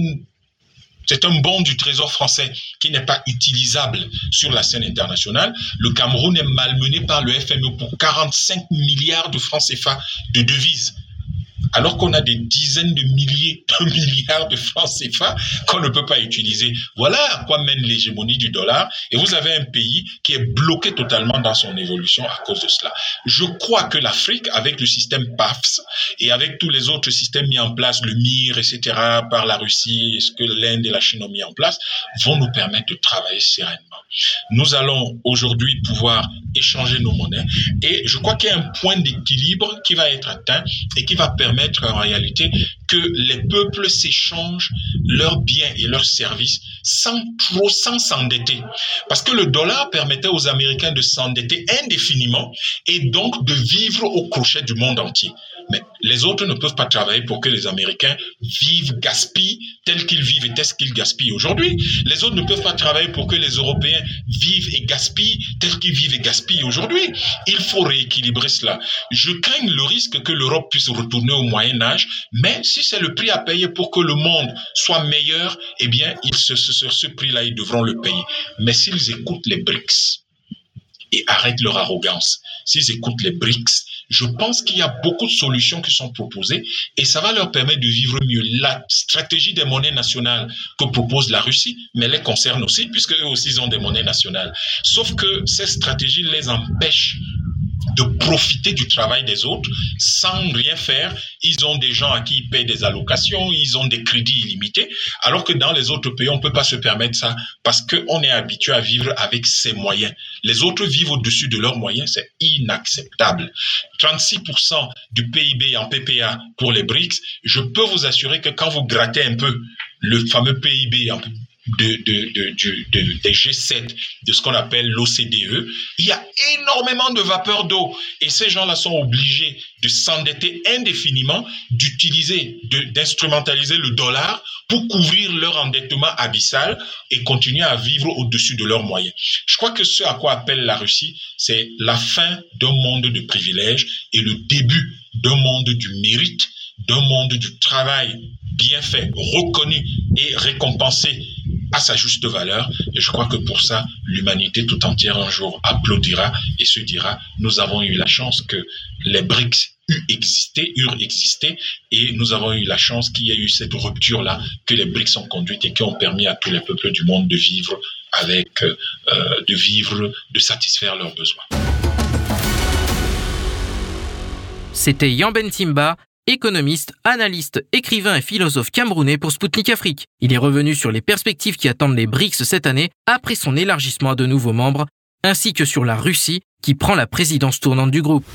c'est un bon du trésor français qui n'est pas utilisable sur la scène internationale. Le Cameroun est malmené par le FME pour 45 milliards de francs CFA de devises. Alors qu'on a des dizaines de milliers de milliards de francs CFA qu'on ne peut pas utiliser. Voilà à quoi mène l'hégémonie du dollar. Et vous avez un pays qui est bloqué totalement dans son évolution à cause de cela. Je crois que l'Afrique, avec le système PAFS et avec tous les autres systèmes mis en place, le MIR, etc., par la Russie, ce que l'Inde et la Chine ont mis en place, vont nous permettre de travailler sereinement. Nous allons aujourd'hui pouvoir échanger nos monnaies et je crois qu'il y a un point d'équilibre qui va être atteint et qui va permettre en réalité que les peuples s'échangent leurs biens et leurs services sans s'endetter. Parce que le dollar permettait aux Américains de s'endetter indéfiniment et donc de vivre au crochet du monde entier. Mais les autres ne peuvent pas travailler pour que les Américains gaspillent tel qu'ils vivent et tel qu'ils gaspillent aujourd'hui. Les autres ne peuvent pas travailler pour que les Européens vivent et gaspillent tel qu'ils vivent et gaspillent aujourd'hui. Il faut rééquilibrer cela. Je crains le risque que l'Europe puisse retourner au Moyen-Âge, mais si c'est le prix à payer pour que le monde soit meilleur, eh bien, ce prix-là, ils devront le payer. Mais s'ils écoutent les BRICS et arrêtent leur arrogance, s'ils écoutent les BRICS, je pense qu'il y a beaucoup de solutions qui sont proposées et ça va leur permettre de vivre mieux. La stratégie des monnaies nationales que propose la Russie, mais les concerne aussi, puisque eux aussi ils ont des monnaies nationales. Sauf que ces stratégies les empêchent de profiter du travail des autres sans rien faire. Ils ont des gens à qui ils payent des allocations, ils ont des crédits illimités, alors que dans les autres pays, on ne peut pas se permettre ça parce qu'on est habitué à vivre avec ses moyens. Les autres vivent au-dessus de leurs moyens, c'est inacceptable. 36% du PIB en PPA pour les BRICS, je peux vous assurer que quand vous grattez un peu le fameux PIB des G7, de ce qu'on appelle l'OCDE, il y a énormément de vapeur d'eau. Et ces gens-là sont obligés de s'endetter indéfiniment, d'instrumentaliser le dollar pour couvrir leur endettement abyssal et continuer à vivre au-dessus de leurs moyens. Je crois que ce à quoi appelle la Russie, c'est la fin d'un monde de privilèges et le début d'un monde du mérite, d'un monde du travail bien fait, reconnu et récompensé à sa juste valeur. Et je crois que pour ça, l'humanité tout entière un jour applaudira et se dira, nous avons eu la chance que les BRICS eurent existé et nous avons eu la chance qu'il y ait eu cette rupture-là, que les BRICS ont conduite et qui ont permis à tous les peuples du monde de vivre de satisfaire leurs besoins. C'était Yamben Timba, économiste, analyste, écrivain et philosophe camerounais pour Spoutnik Afrique. Il est revenu sur les perspectives qui attendent les BRICS cette année après son élargissement à de nouveaux membres, ainsi que sur la Russie qui prend la présidence tournante du groupe.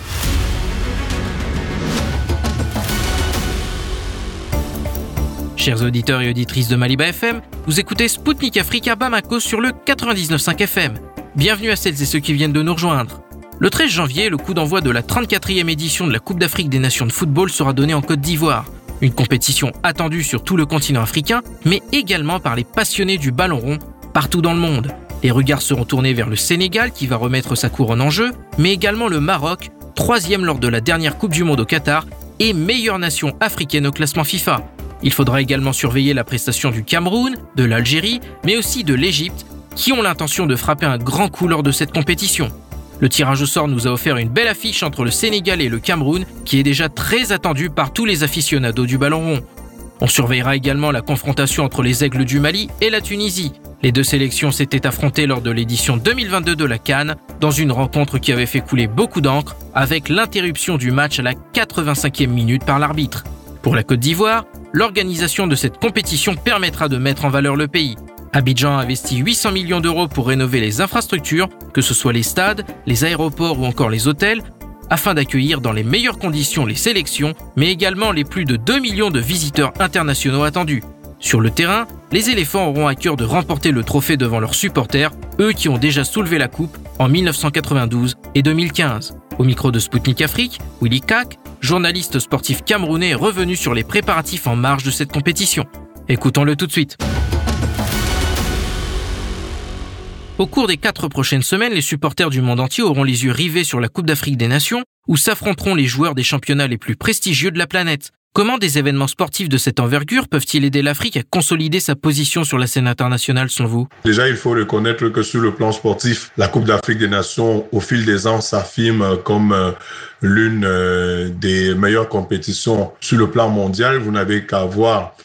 Chers auditeurs et auditrices de Maliba FM, vous écoutez Spoutnik Afrique à Bamako sur le 99.5 FM. Bienvenue à celles et ceux qui viennent de nous rejoindre. Le 13 janvier, le coup d'envoi de la 34e édition de la Coupe d'Afrique des Nations de football sera donné en Côte d'Ivoire. Une compétition attendue sur tout le continent africain, mais également par les passionnés du ballon rond partout dans le monde. Les regards seront tournés vers le Sénégal qui va remettre sa couronne en jeu, mais également le Maroc, 3e lors de la dernière Coupe du Monde au Qatar et meilleure nation africaine au classement FIFA. Il faudra également surveiller la prestation du Cameroun, de l'Algérie, mais aussi de l'Égypte, qui ont l'intention de frapper un grand coup lors de cette compétition. Le tirage au sort nous a offert une belle affiche entre le Sénégal et le Cameroun, qui est déjà très attendue par tous les aficionados du ballon rond. On surveillera également la confrontation entre les Aigles du Mali et la Tunisie. Les deux sélections s'étaient affrontées lors de l'édition 2022 de la CAN, dans une rencontre qui avait fait couler beaucoup d'encre, avec l'interruption du match à la 85e minute par l'arbitre. Pour la Côte d'Ivoire, l'organisation de cette compétition permettra de mettre en valeur le pays. Abidjan a investi 800 millions d'euros pour rénover les infrastructures, que ce soit les stades, les aéroports ou encore les hôtels, afin d'accueillir dans les meilleures conditions les sélections, mais également les plus de 2 millions de visiteurs internationaux attendus. Sur le terrain, les éléphants auront à cœur de remporter le trophée devant leurs supporters, eux qui ont déjà soulevé la coupe en 1992 et 2015. Au micro de Spoutnik Afrique, Willy Kak, journaliste sportif camerounais, est revenu sur les préparatifs en marge de cette compétition. Écoutons-le tout de suite. Au cours des 4 prochaines semaines, les supporters du monde entier auront les yeux rivés sur la Coupe d'Afrique des Nations, où s'affronteront les joueurs des championnats les plus prestigieux de la planète. Comment des événements sportifs de cette envergure peuvent-ils aider l'Afrique à consolider sa position sur la scène internationale, selon vous ? Déjà, il faut reconnaître que sur le plan sportif, la Coupe d'Afrique des Nations, au fil des ans, s'affirme comme l'une des meilleures compétitions sur le plan mondial. Vous n'avez qu'à voir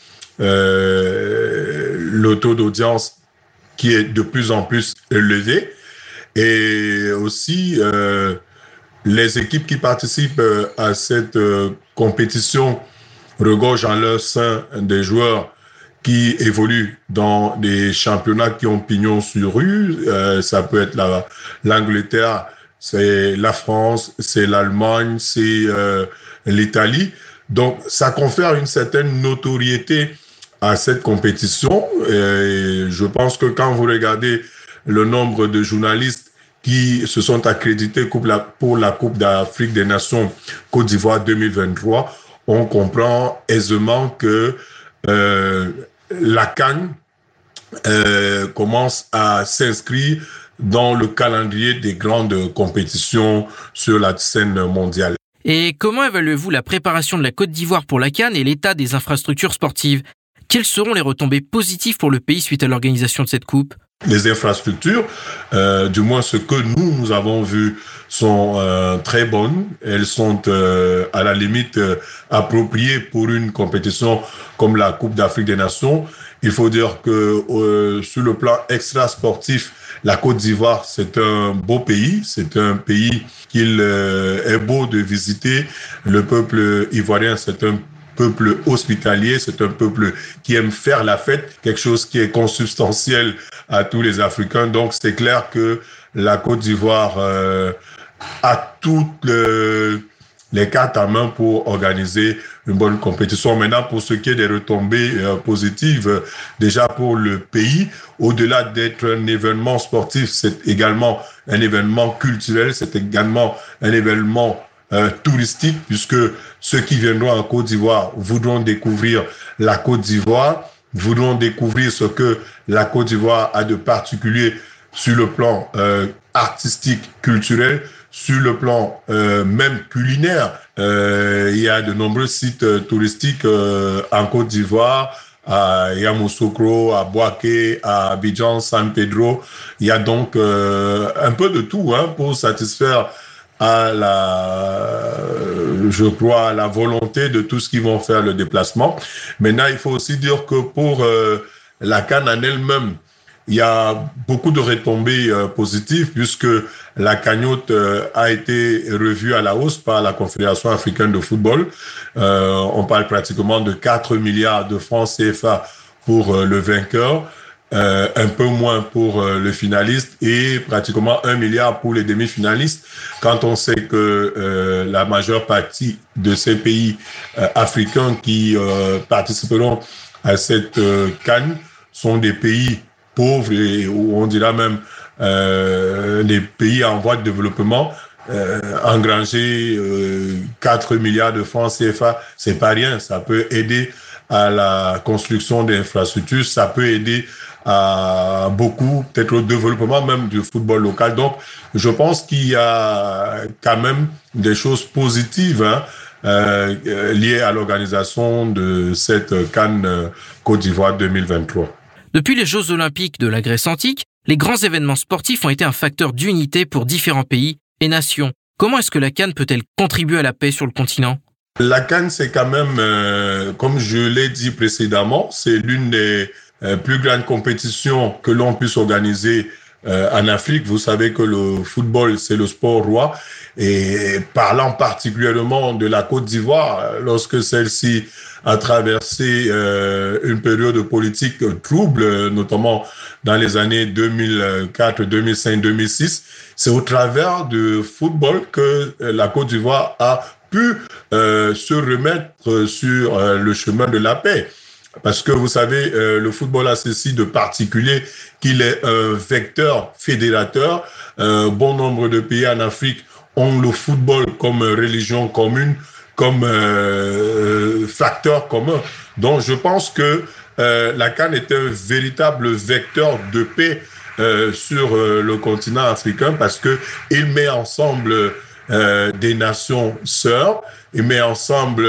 le taux d'audience qui est de plus en plus élevé, et aussi les équipes qui participent à cette compétition regorgent en leur sein des joueurs qui évoluent dans des championnats qui ont pignon sur rue. Ça peut être l'Angleterre, c'est la France, c'est l'Allemagne, c'est l'Italie. Donc, ça confère une certaine notoriété à cette compétition. Et je pense que quand vous regardez le nombre de journalistes qui se sont accrédités pour la Coupe d'Afrique des Nations Côte d'Ivoire 2023, on comprend aisément que la CAN commence à s'inscrire dans le calendrier des grandes compétitions sur la scène mondiale. Et comment évaluez-vous la préparation de la Côte d'Ivoire pour la CAN et l'état des infrastructures sportives ? Quelles seront les retombées positives pour le pays suite à l'organisation de cette coupe ? Les infrastructures, du moins ce que nous avons vu, sont très bonnes. Elles sont à la limite appropriées pour une compétition comme la Coupe d'Afrique des Nations. Il faut dire que sur le plan extra-sportif, la Côte d'Ivoire, c'est un beau pays. C'est un pays qu'il est beau de visiter. Le peuple ivoirien, c'est un peuple hospitalier, c'est un peuple qui aime faire la fête, quelque chose qui est consubstantiel à tous les Africains. Donc, c'est clair que la Côte d'Ivoire a toutes les cartes en main pour organiser une bonne compétition. Maintenant, pour ce qui est des retombées positives, déjà pour le pays, au-delà d'être un événement sportif, c'est également un événement culturel, c'est également un événement touristique, puisque ceux qui viendront en Côte d'Ivoire voudront découvrir la Côte d'Ivoire, voudront découvrir ce que la Côte d'Ivoire a de particulier sur le plan artistique, culturel, sur le plan même culinaire. Il y a de nombreux sites touristiques en Côte d'Ivoire, à Yamoussoukro, à Bouaké, à Abidjan, San Pedro. Il y a donc un peu de tout pour satisfaire à je crois, la volonté de tous qui vont faire le déplacement. Maintenant, il faut aussi dire que pour la CAN en elle-même, il y a beaucoup de retombées positives puisque la cagnotte a été revue à la hausse par la Confédération africaine de football. On parle pratiquement de 4 milliards de francs CFA pour le vainqueur, un peu moins pour le finaliste et pratiquement 1 milliard pour les demi-finalistes. Quand on sait que la majeure partie de ces pays africains qui participeront à cette CAN sont des pays pauvres et on dira même les pays en voie de développement, engranger 4 milliards de francs CFA, c'est pas rien. Ça peut aider à la construction d'infrastructures, ça peut aider à beaucoup, peut-être au développement même du football local. Donc, je pense qu'il y a quand même des choses positives liées à l'organisation de cette CAN Côte d'Ivoire 2023. Depuis les Jeux Olympiques de la Grèce antique, les grands événements sportifs ont été un facteur d'unité pour différents pays et nations. Comment est-ce que la CAN peut-elle contribuer à la paix sur le continent ? La CAN, c'est quand même, comme je l'ai dit précédemment, c'est l'une des plus grandes compétitions que l'on puisse organiser en Afrique. Vous savez que le football, c'est le sport roi. Et parlant particulièrement de la Côte d'Ivoire, lorsque celle-ci a traversé une période politique trouble, notamment dans les années 2004, 2005, 2006, c'est au travers du football que la Côte d'Ivoire a pu se remettre sur le chemin de la paix. Parce que vous savez, le football a ceci de particulier qu'il est un vecteur fédérateur. Bon nombre de pays en Afrique ont le football comme religion commune, comme facteur commun. Donc, je pense que la CAN est un véritable vecteur de paix sur le continent africain parce que il met ensemble des nations sœurs, il met ensemble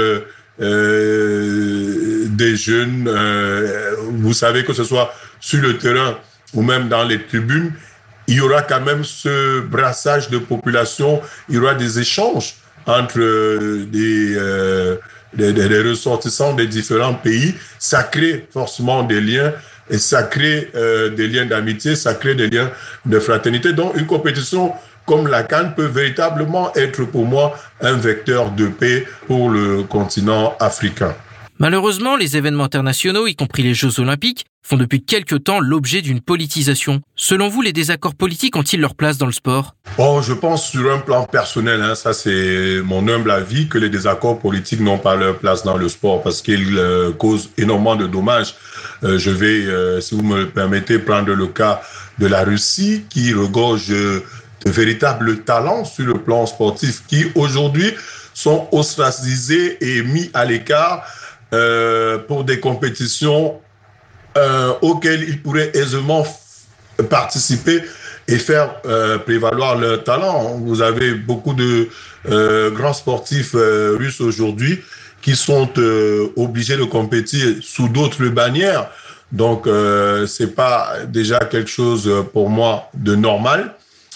des jeunes. Vous savez que ce soit sur le terrain ou même dans les tribunes, il y aura quand même ce brassage de population, il y aura des échanges entre des ressortissants des différents pays. Ça crée forcément des liens et ça crée des liens d'amitié, ça crée des liens de fraternité. Donc une compétition comme la CAN peut véritablement être pour moi un vecteur de paix pour le continent africain. Malheureusement, les événements internationaux, y compris les Jeux Olympiques, font depuis quelque temps l'objet d'une politisation. Selon vous, les désaccords politiques ont-ils leur place dans le sport ? Bon, je pense sur un plan personnel, ça c'est mon humble avis, que les désaccords politiques n'ont pas leur place dans le sport parce qu'ils causent énormément de dommages. Je vais, si vous me le permettez, prendre le cas de la Russie qui regorge de véritables talents sur le plan sportif qui aujourd'hui sont ostracisés et mis à l'écart pour des compétitions auxquelles ils pourraient aisément participer et faire prévaloir leur talent. Vous avez beaucoup de grands sportifs russes aujourd'hui qui sont obligés de compétir sous d'autres bannières. Donc, c'est pas déjà quelque chose pour moi de normal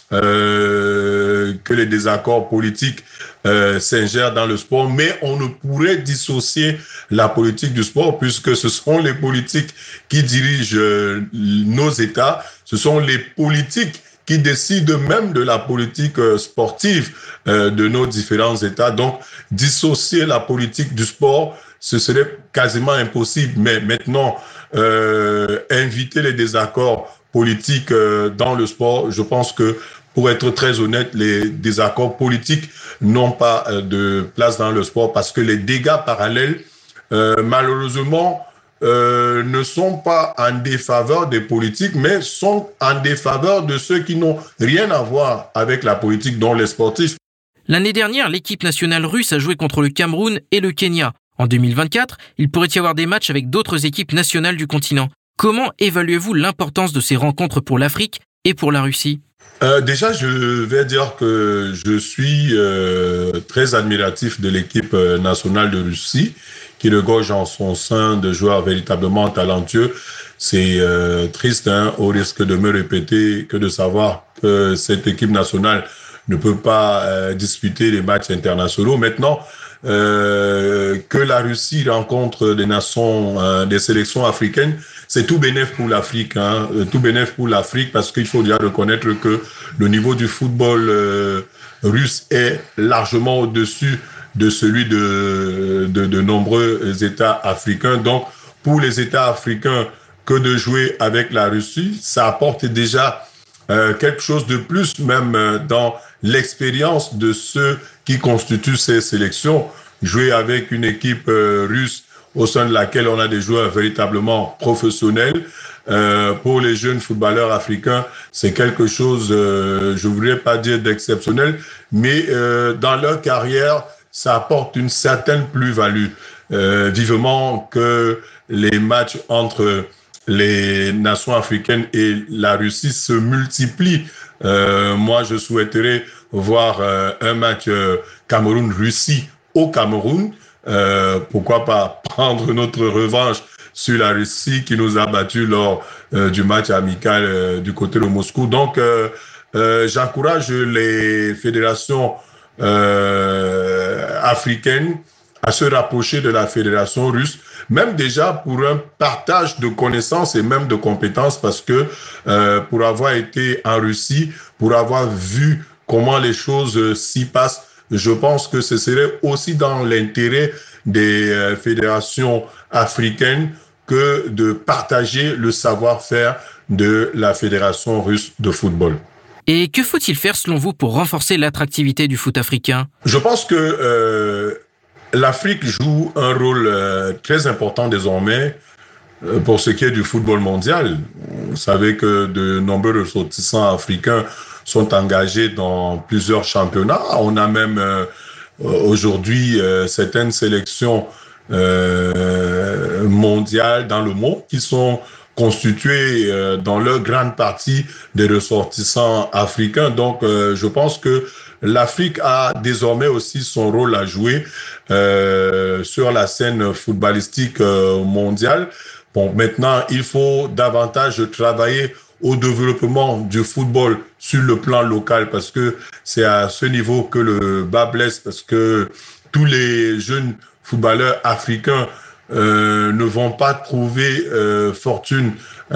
que les désaccords politiques s'ingèrent dans le sport, mais on ne pourrait dissocier la politique du sport puisque ce sont les politiques qui dirigent nos États, ce sont les politiques qui décident même de la politique sportive de nos différents États. Donc, dissocier la politique du sport, ce serait quasiment impossible. Mais maintenant, inviter les désaccords politiques dans le sport, je pense que pour être très honnête, les désaccords politiques n'ont pas de place dans le sport parce que les dégâts parallèles, malheureusement, ne sont pas en défaveur des politiques, mais sont en défaveur de ceux qui n'ont rien à voir avec la politique, dont les sportifs. L'année dernière, l'équipe nationale russe a joué contre le Cameroun et le Kenya. En 2024, il pourrait y avoir des matchs avec d'autres équipes nationales du continent. Comment évaluez-vous l'importance de ces rencontres pour l'Afrique et pour la Russie ? Déjà, je vais dire que je suis très admiratif de l'équipe nationale de Russie, qui regorge en son sein de joueurs véritablement talentueux. C'est triste, au risque de me répéter, que de savoir que cette équipe nationale ne peut pas disputer les matchs internationaux. Maintenant, que la Russie rencontre des nations, des sélections africaines, c'est tout bénef pour l'Afrique, tout bénef pour l'Afrique, parce qu'il faut déjà reconnaître que le niveau du football russe est largement au-dessus de celui de nombreux États africains. Donc, pour les États africains, que de jouer avec la Russie, ça apporte déjà quelque chose de plus, même dans l'expérience de ceux qui constituent ces sélections. Jouer avec une équipe russe au sein de laquelle on a des joueurs véritablement professionnels, pour les jeunes footballeurs africains, c'est quelque chose, je voudrais pas dire d'exceptionnel, mais dans leur carrière, ça apporte une certaine plus-value. Vivement que les matchs entre les nations africaines et la Russie se multiplient. Moi, je souhaiterais voir un match Cameroun-Russie au Cameroun. Pourquoi pas prendre notre revanche sur la Russie qui nous a battus lors du match amical du côté de Moscou. Donc, j'encourage les fédérations africaines à se rapprocher de la fédération russe, même déjà pour un partage de connaissances et même de compétences, parce que pour avoir été en Russie, pour avoir vu comment les choses s'y passent, je pense que ce serait aussi dans l'intérêt des fédérations africaines que de partager le savoir-faire de la Fédération russe de football. Et que faut-il faire selon vous pour renforcer l'attractivité du foot africain ? Je pense que l'Afrique joue un rôle très important désormais pour ce qui est du football mondial. Vous savez que de nombreux ressortissants africains sont engagés dans plusieurs championnats. On a même aujourd'hui certaines sélections mondiales dans le monde qui sont constituées dans leur grande partie des ressortissants africains. Donc, je pense que l'Afrique a désormais aussi son rôle à jouer sur la scène footballistique mondiale. Bon, maintenant, il faut davantage travailler au développement du football sur le plan local, parce que c'est à ce niveau que le bas blesse, parce que tous les jeunes footballeurs africains ne vont pas trouver fortune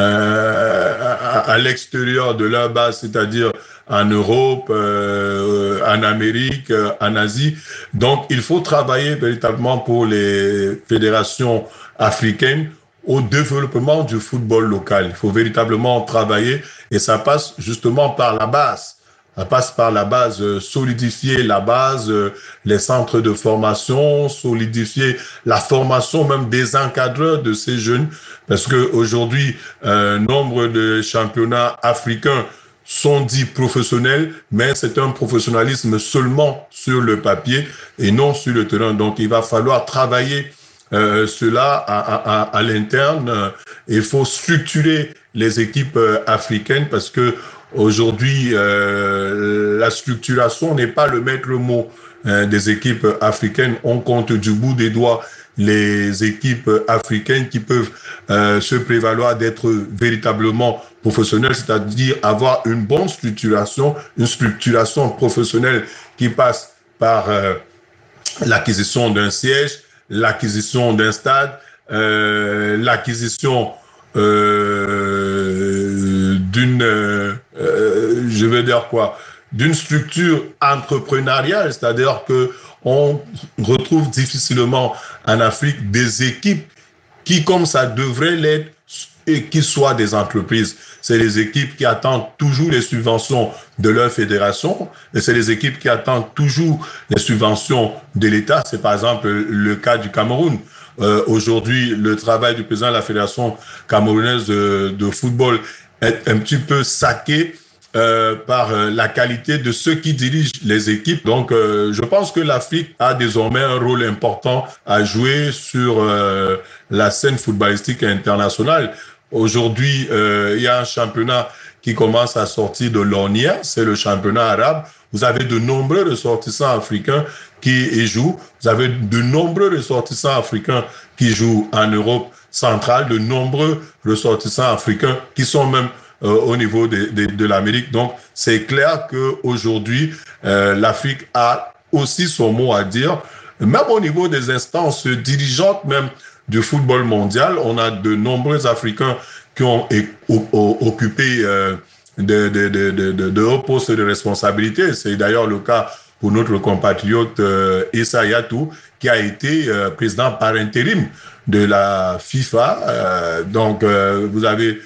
à l'extérieur de leur base, c'est-à-dire en Europe, en Amérique, en Asie. Donc, il faut travailler véritablement pour les fédérations africaines au développement du football local. Il faut véritablement travailler et ça passe justement par la base. Ça passe par la base, solidifier la base, les centres de formation, solidifier la formation même des encadreurs de ces jeunes, parce que aujourd'hui, nombre de championnats africains sont dits professionnels, mais c'est un professionnalisme seulement sur le papier et non sur le terrain. Donc, il va falloir travailler cela à l'interne. Il faut structurer les équipes africaines parce que aujourd'hui, la structuration n'est pas le maître mot des équipes africaines. On compte du bout des doigts les équipes africaines qui peuvent se prévaloir d'être véritablement professionnelles, c'est-à-dire avoir une bonne structuration, une structuration professionnelle qui passe par l'acquisition d'un siège, l'acquisition d'un stade, l'acquisition d'une structure entrepreneuriale, c'est-à-dire que on retrouve difficilement en Afrique des équipes qui, comme ça devrait l'être, et qui soient des entreprises. C'est les équipes qui attendent toujours les subventions de leur fédération et c'est les équipes qui attendent toujours les subventions de l'État. C'est par exemple le cas du Cameroun. Aujourd'hui, le travail du président de la Fédération camerounaise de football est un petit peu saqué par la qualité de ceux qui dirigent les équipes. Donc, je pense que l'Afrique a désormais un rôle important à jouer sur la scène footballistique internationale. Aujourd'hui, il y a un championnat qui commence à sortir de l'ornière, c'est le championnat arabe. Vous avez de nombreux ressortissants africains qui y jouent. Vous avez de nombreux ressortissants africains qui jouent en Europe centrale, de nombreux ressortissants africains qui sont même au niveau de l'Amérique. Donc, c'est clair qu'aujourd'hui, l'Afrique a aussi son mot à dire. Même au niveau des instances dirigeantes même du football mondial, on a de nombreux Africains qui ont occupé de hauts postes de responsabilité. C'est d'ailleurs le cas pour notre compatriote Issa Yatou, qui a été président par intérim de la FIFA. Donc, vous avez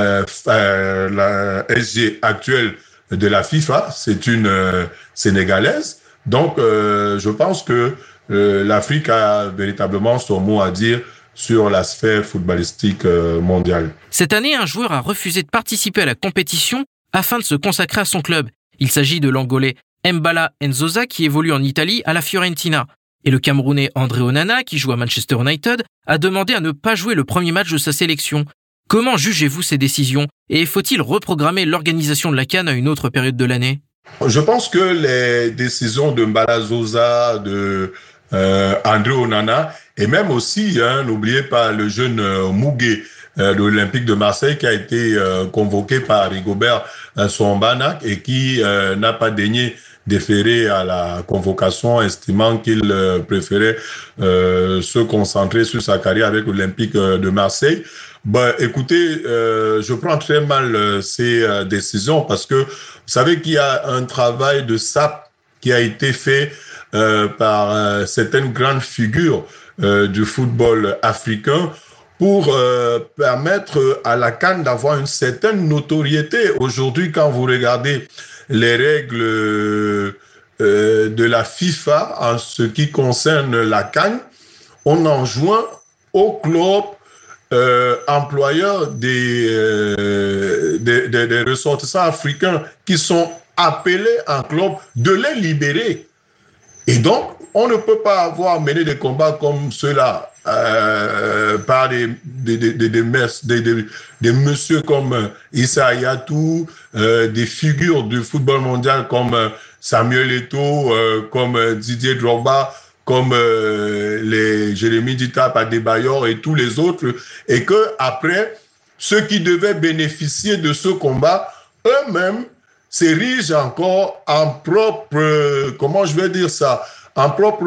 la SG actuelle de la FIFA, c'est une Sénégalaise. Donc, je pense que l'Afrique a véritablement son mot à dire sur la sphère footballistique mondiale. Cette année, un joueur a refusé de participer à la compétition afin de se consacrer à son club. Il s'agit de l'Angolais Mbala Nzosa qui évolue en Italie à la Fiorentina. Et le Camerounais André Onana, qui joue à Manchester United, a demandé à ne pas jouer le premier match de sa sélection. Comment jugez-vous ces décisions et faut-il reprogrammer l'organisation de la CAN à une autre période de l'année ? Je pense que les décisions de Mbala Nzosa, de André Onana, et même aussi, n'oubliez pas le jeune Mougué de l'Olympique de Marseille qui a été convoqué par Rigobert Sambana et qui n'a pas daigné déférer à la convocation, estimant qu'il préférait se concentrer sur sa carrière avec l'Olympique de Marseille. Écoutez, je prends très mal ces décisions parce que vous savez qu'il y a un travail de sape qui a été fait par certaines grandes figures du football africain pour permettre à la CAN d'avoir une certaine notoriété. Aujourd'hui, quand vous regardez les règles de la FIFA en ce qui concerne la CAN, on enjoint aux clubs employeurs des ressortissants africains qui sont appelés en club de les libérer. Et donc, on ne peut pas avoir mené des combats comme ceux-là par des messieurs comme Issa Yatou, des figures du football mondial comme Samuel Eto'o, comme Didier Drogba, comme les Jérémy Dita Adebayor et tous les autres, et que après, ceux qui devaient bénéficier de ce combat, eux-mêmes s'érigent encore en propre, comment je vais dire ça, en propre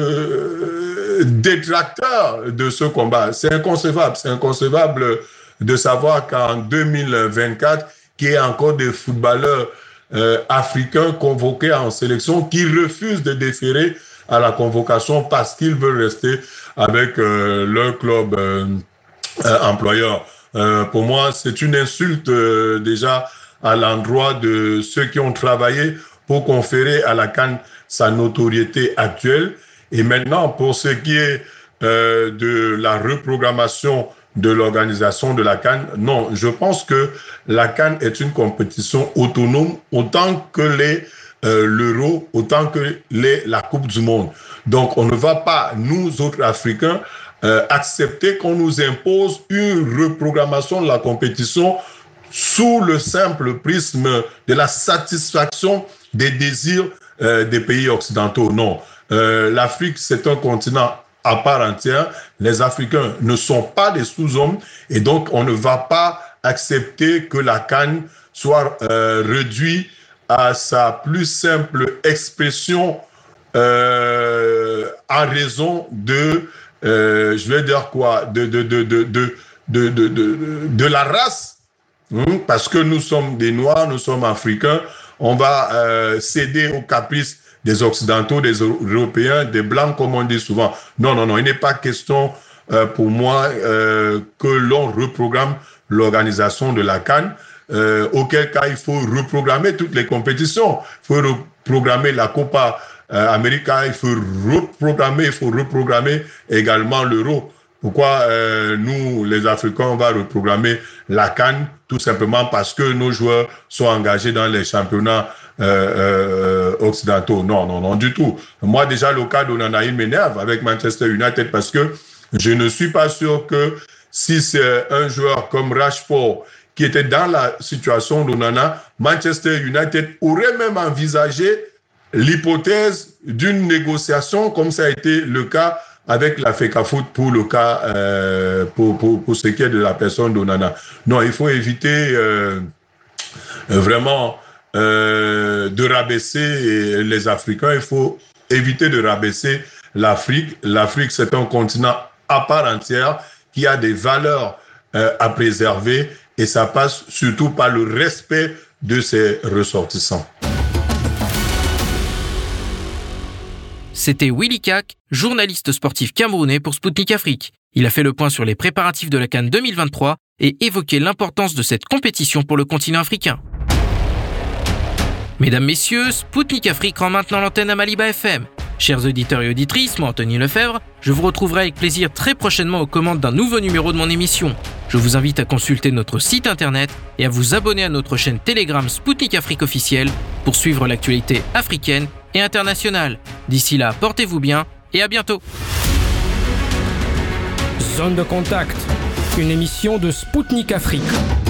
détracteur de ce combat. C'est inconcevable de savoir qu'en 2024, qu'il y ait encore des footballeurs africains convoqués en sélection qui refusent de déférer à la convocation parce qu'ils veulent rester avec leur club employeur. Pour moi, c'est une insulte déjà à l'endroit de ceux qui ont travaillé pour conférer à la CAN sa notoriété actuelle. Et maintenant, pour ce qui est de la reprogrammation de l'organisation de la CAN, non, je pense que la CAN est une compétition autonome autant que l'Euro, autant que la Coupe du Monde. Donc, on ne va pas, nous autres Africains, accepter qu'on nous impose une reprogrammation de la compétition sous le simple prisme de la satisfaction des désirs des pays occidentaux. Non, l'Afrique, c'est un continent à part entière. Les Africains ne sont pas des sous-hommes et donc on ne va pas accepter que la CAN soit réduite à sa plus simple expression en raison de, je vais dire quoi, de la race. Parce que nous sommes des Noirs, nous sommes Africains, on va céder aux caprices des Occidentaux, des Européens, des Blancs, comme on dit souvent. Non, il n'est pas question pour moi que l'on reprogramme l'organisation de la CAN, auquel cas il faut reprogrammer toutes les compétitions. Il faut reprogrammer la Copa América, il faut reprogrammer également l'Euro. Pourquoi nous, les Africains, on va reprogrammer la CAN? Tout simplement parce que nos joueurs sont engagés dans les championnats occidentaux. Non, du tout. Moi, déjà, le cas d'Onana, il m'énerve avec Manchester United parce que je ne suis pas sûr que si c'est un joueur comme Rashford qui était dans la situation d'Onana, Manchester United aurait même envisagé l'hypothèse d'une négociation comme ça a été le cas avec la FECAFOOT pour le cas, pour ce qui est de la personne d'Onana. Non, il faut éviter vraiment de rabaisser les Africains. Il faut éviter de rabaisser l'Afrique. L'Afrique, c'est un continent à part entière qui a des valeurs à préserver et ça passe surtout par le respect de ses ressortissants. C'était Willy Kak, journaliste sportif camerounais pour Spoutnik Afrique. Il a fait le point sur les préparatifs de la CAN 2023 et évoqué l'importance de cette compétition pour le continent africain. Mesdames, Messieurs, Spoutnik Afrique rend maintenant l'antenne à Maliba FM. Chers auditeurs et auditrices, moi Anthony Lefebvre, je vous retrouverai avec plaisir très prochainement aux commandes d'un nouveau numéro de mon émission. Je vous invite à consulter notre site internet et à vous abonner à notre chaîne Telegram Spoutnik Afrique officielle pour suivre l'actualité africaine et internationale. D'ici là, portez-vous bien et à bientôt. Zone de contact, une émission de Spoutnik Afrique.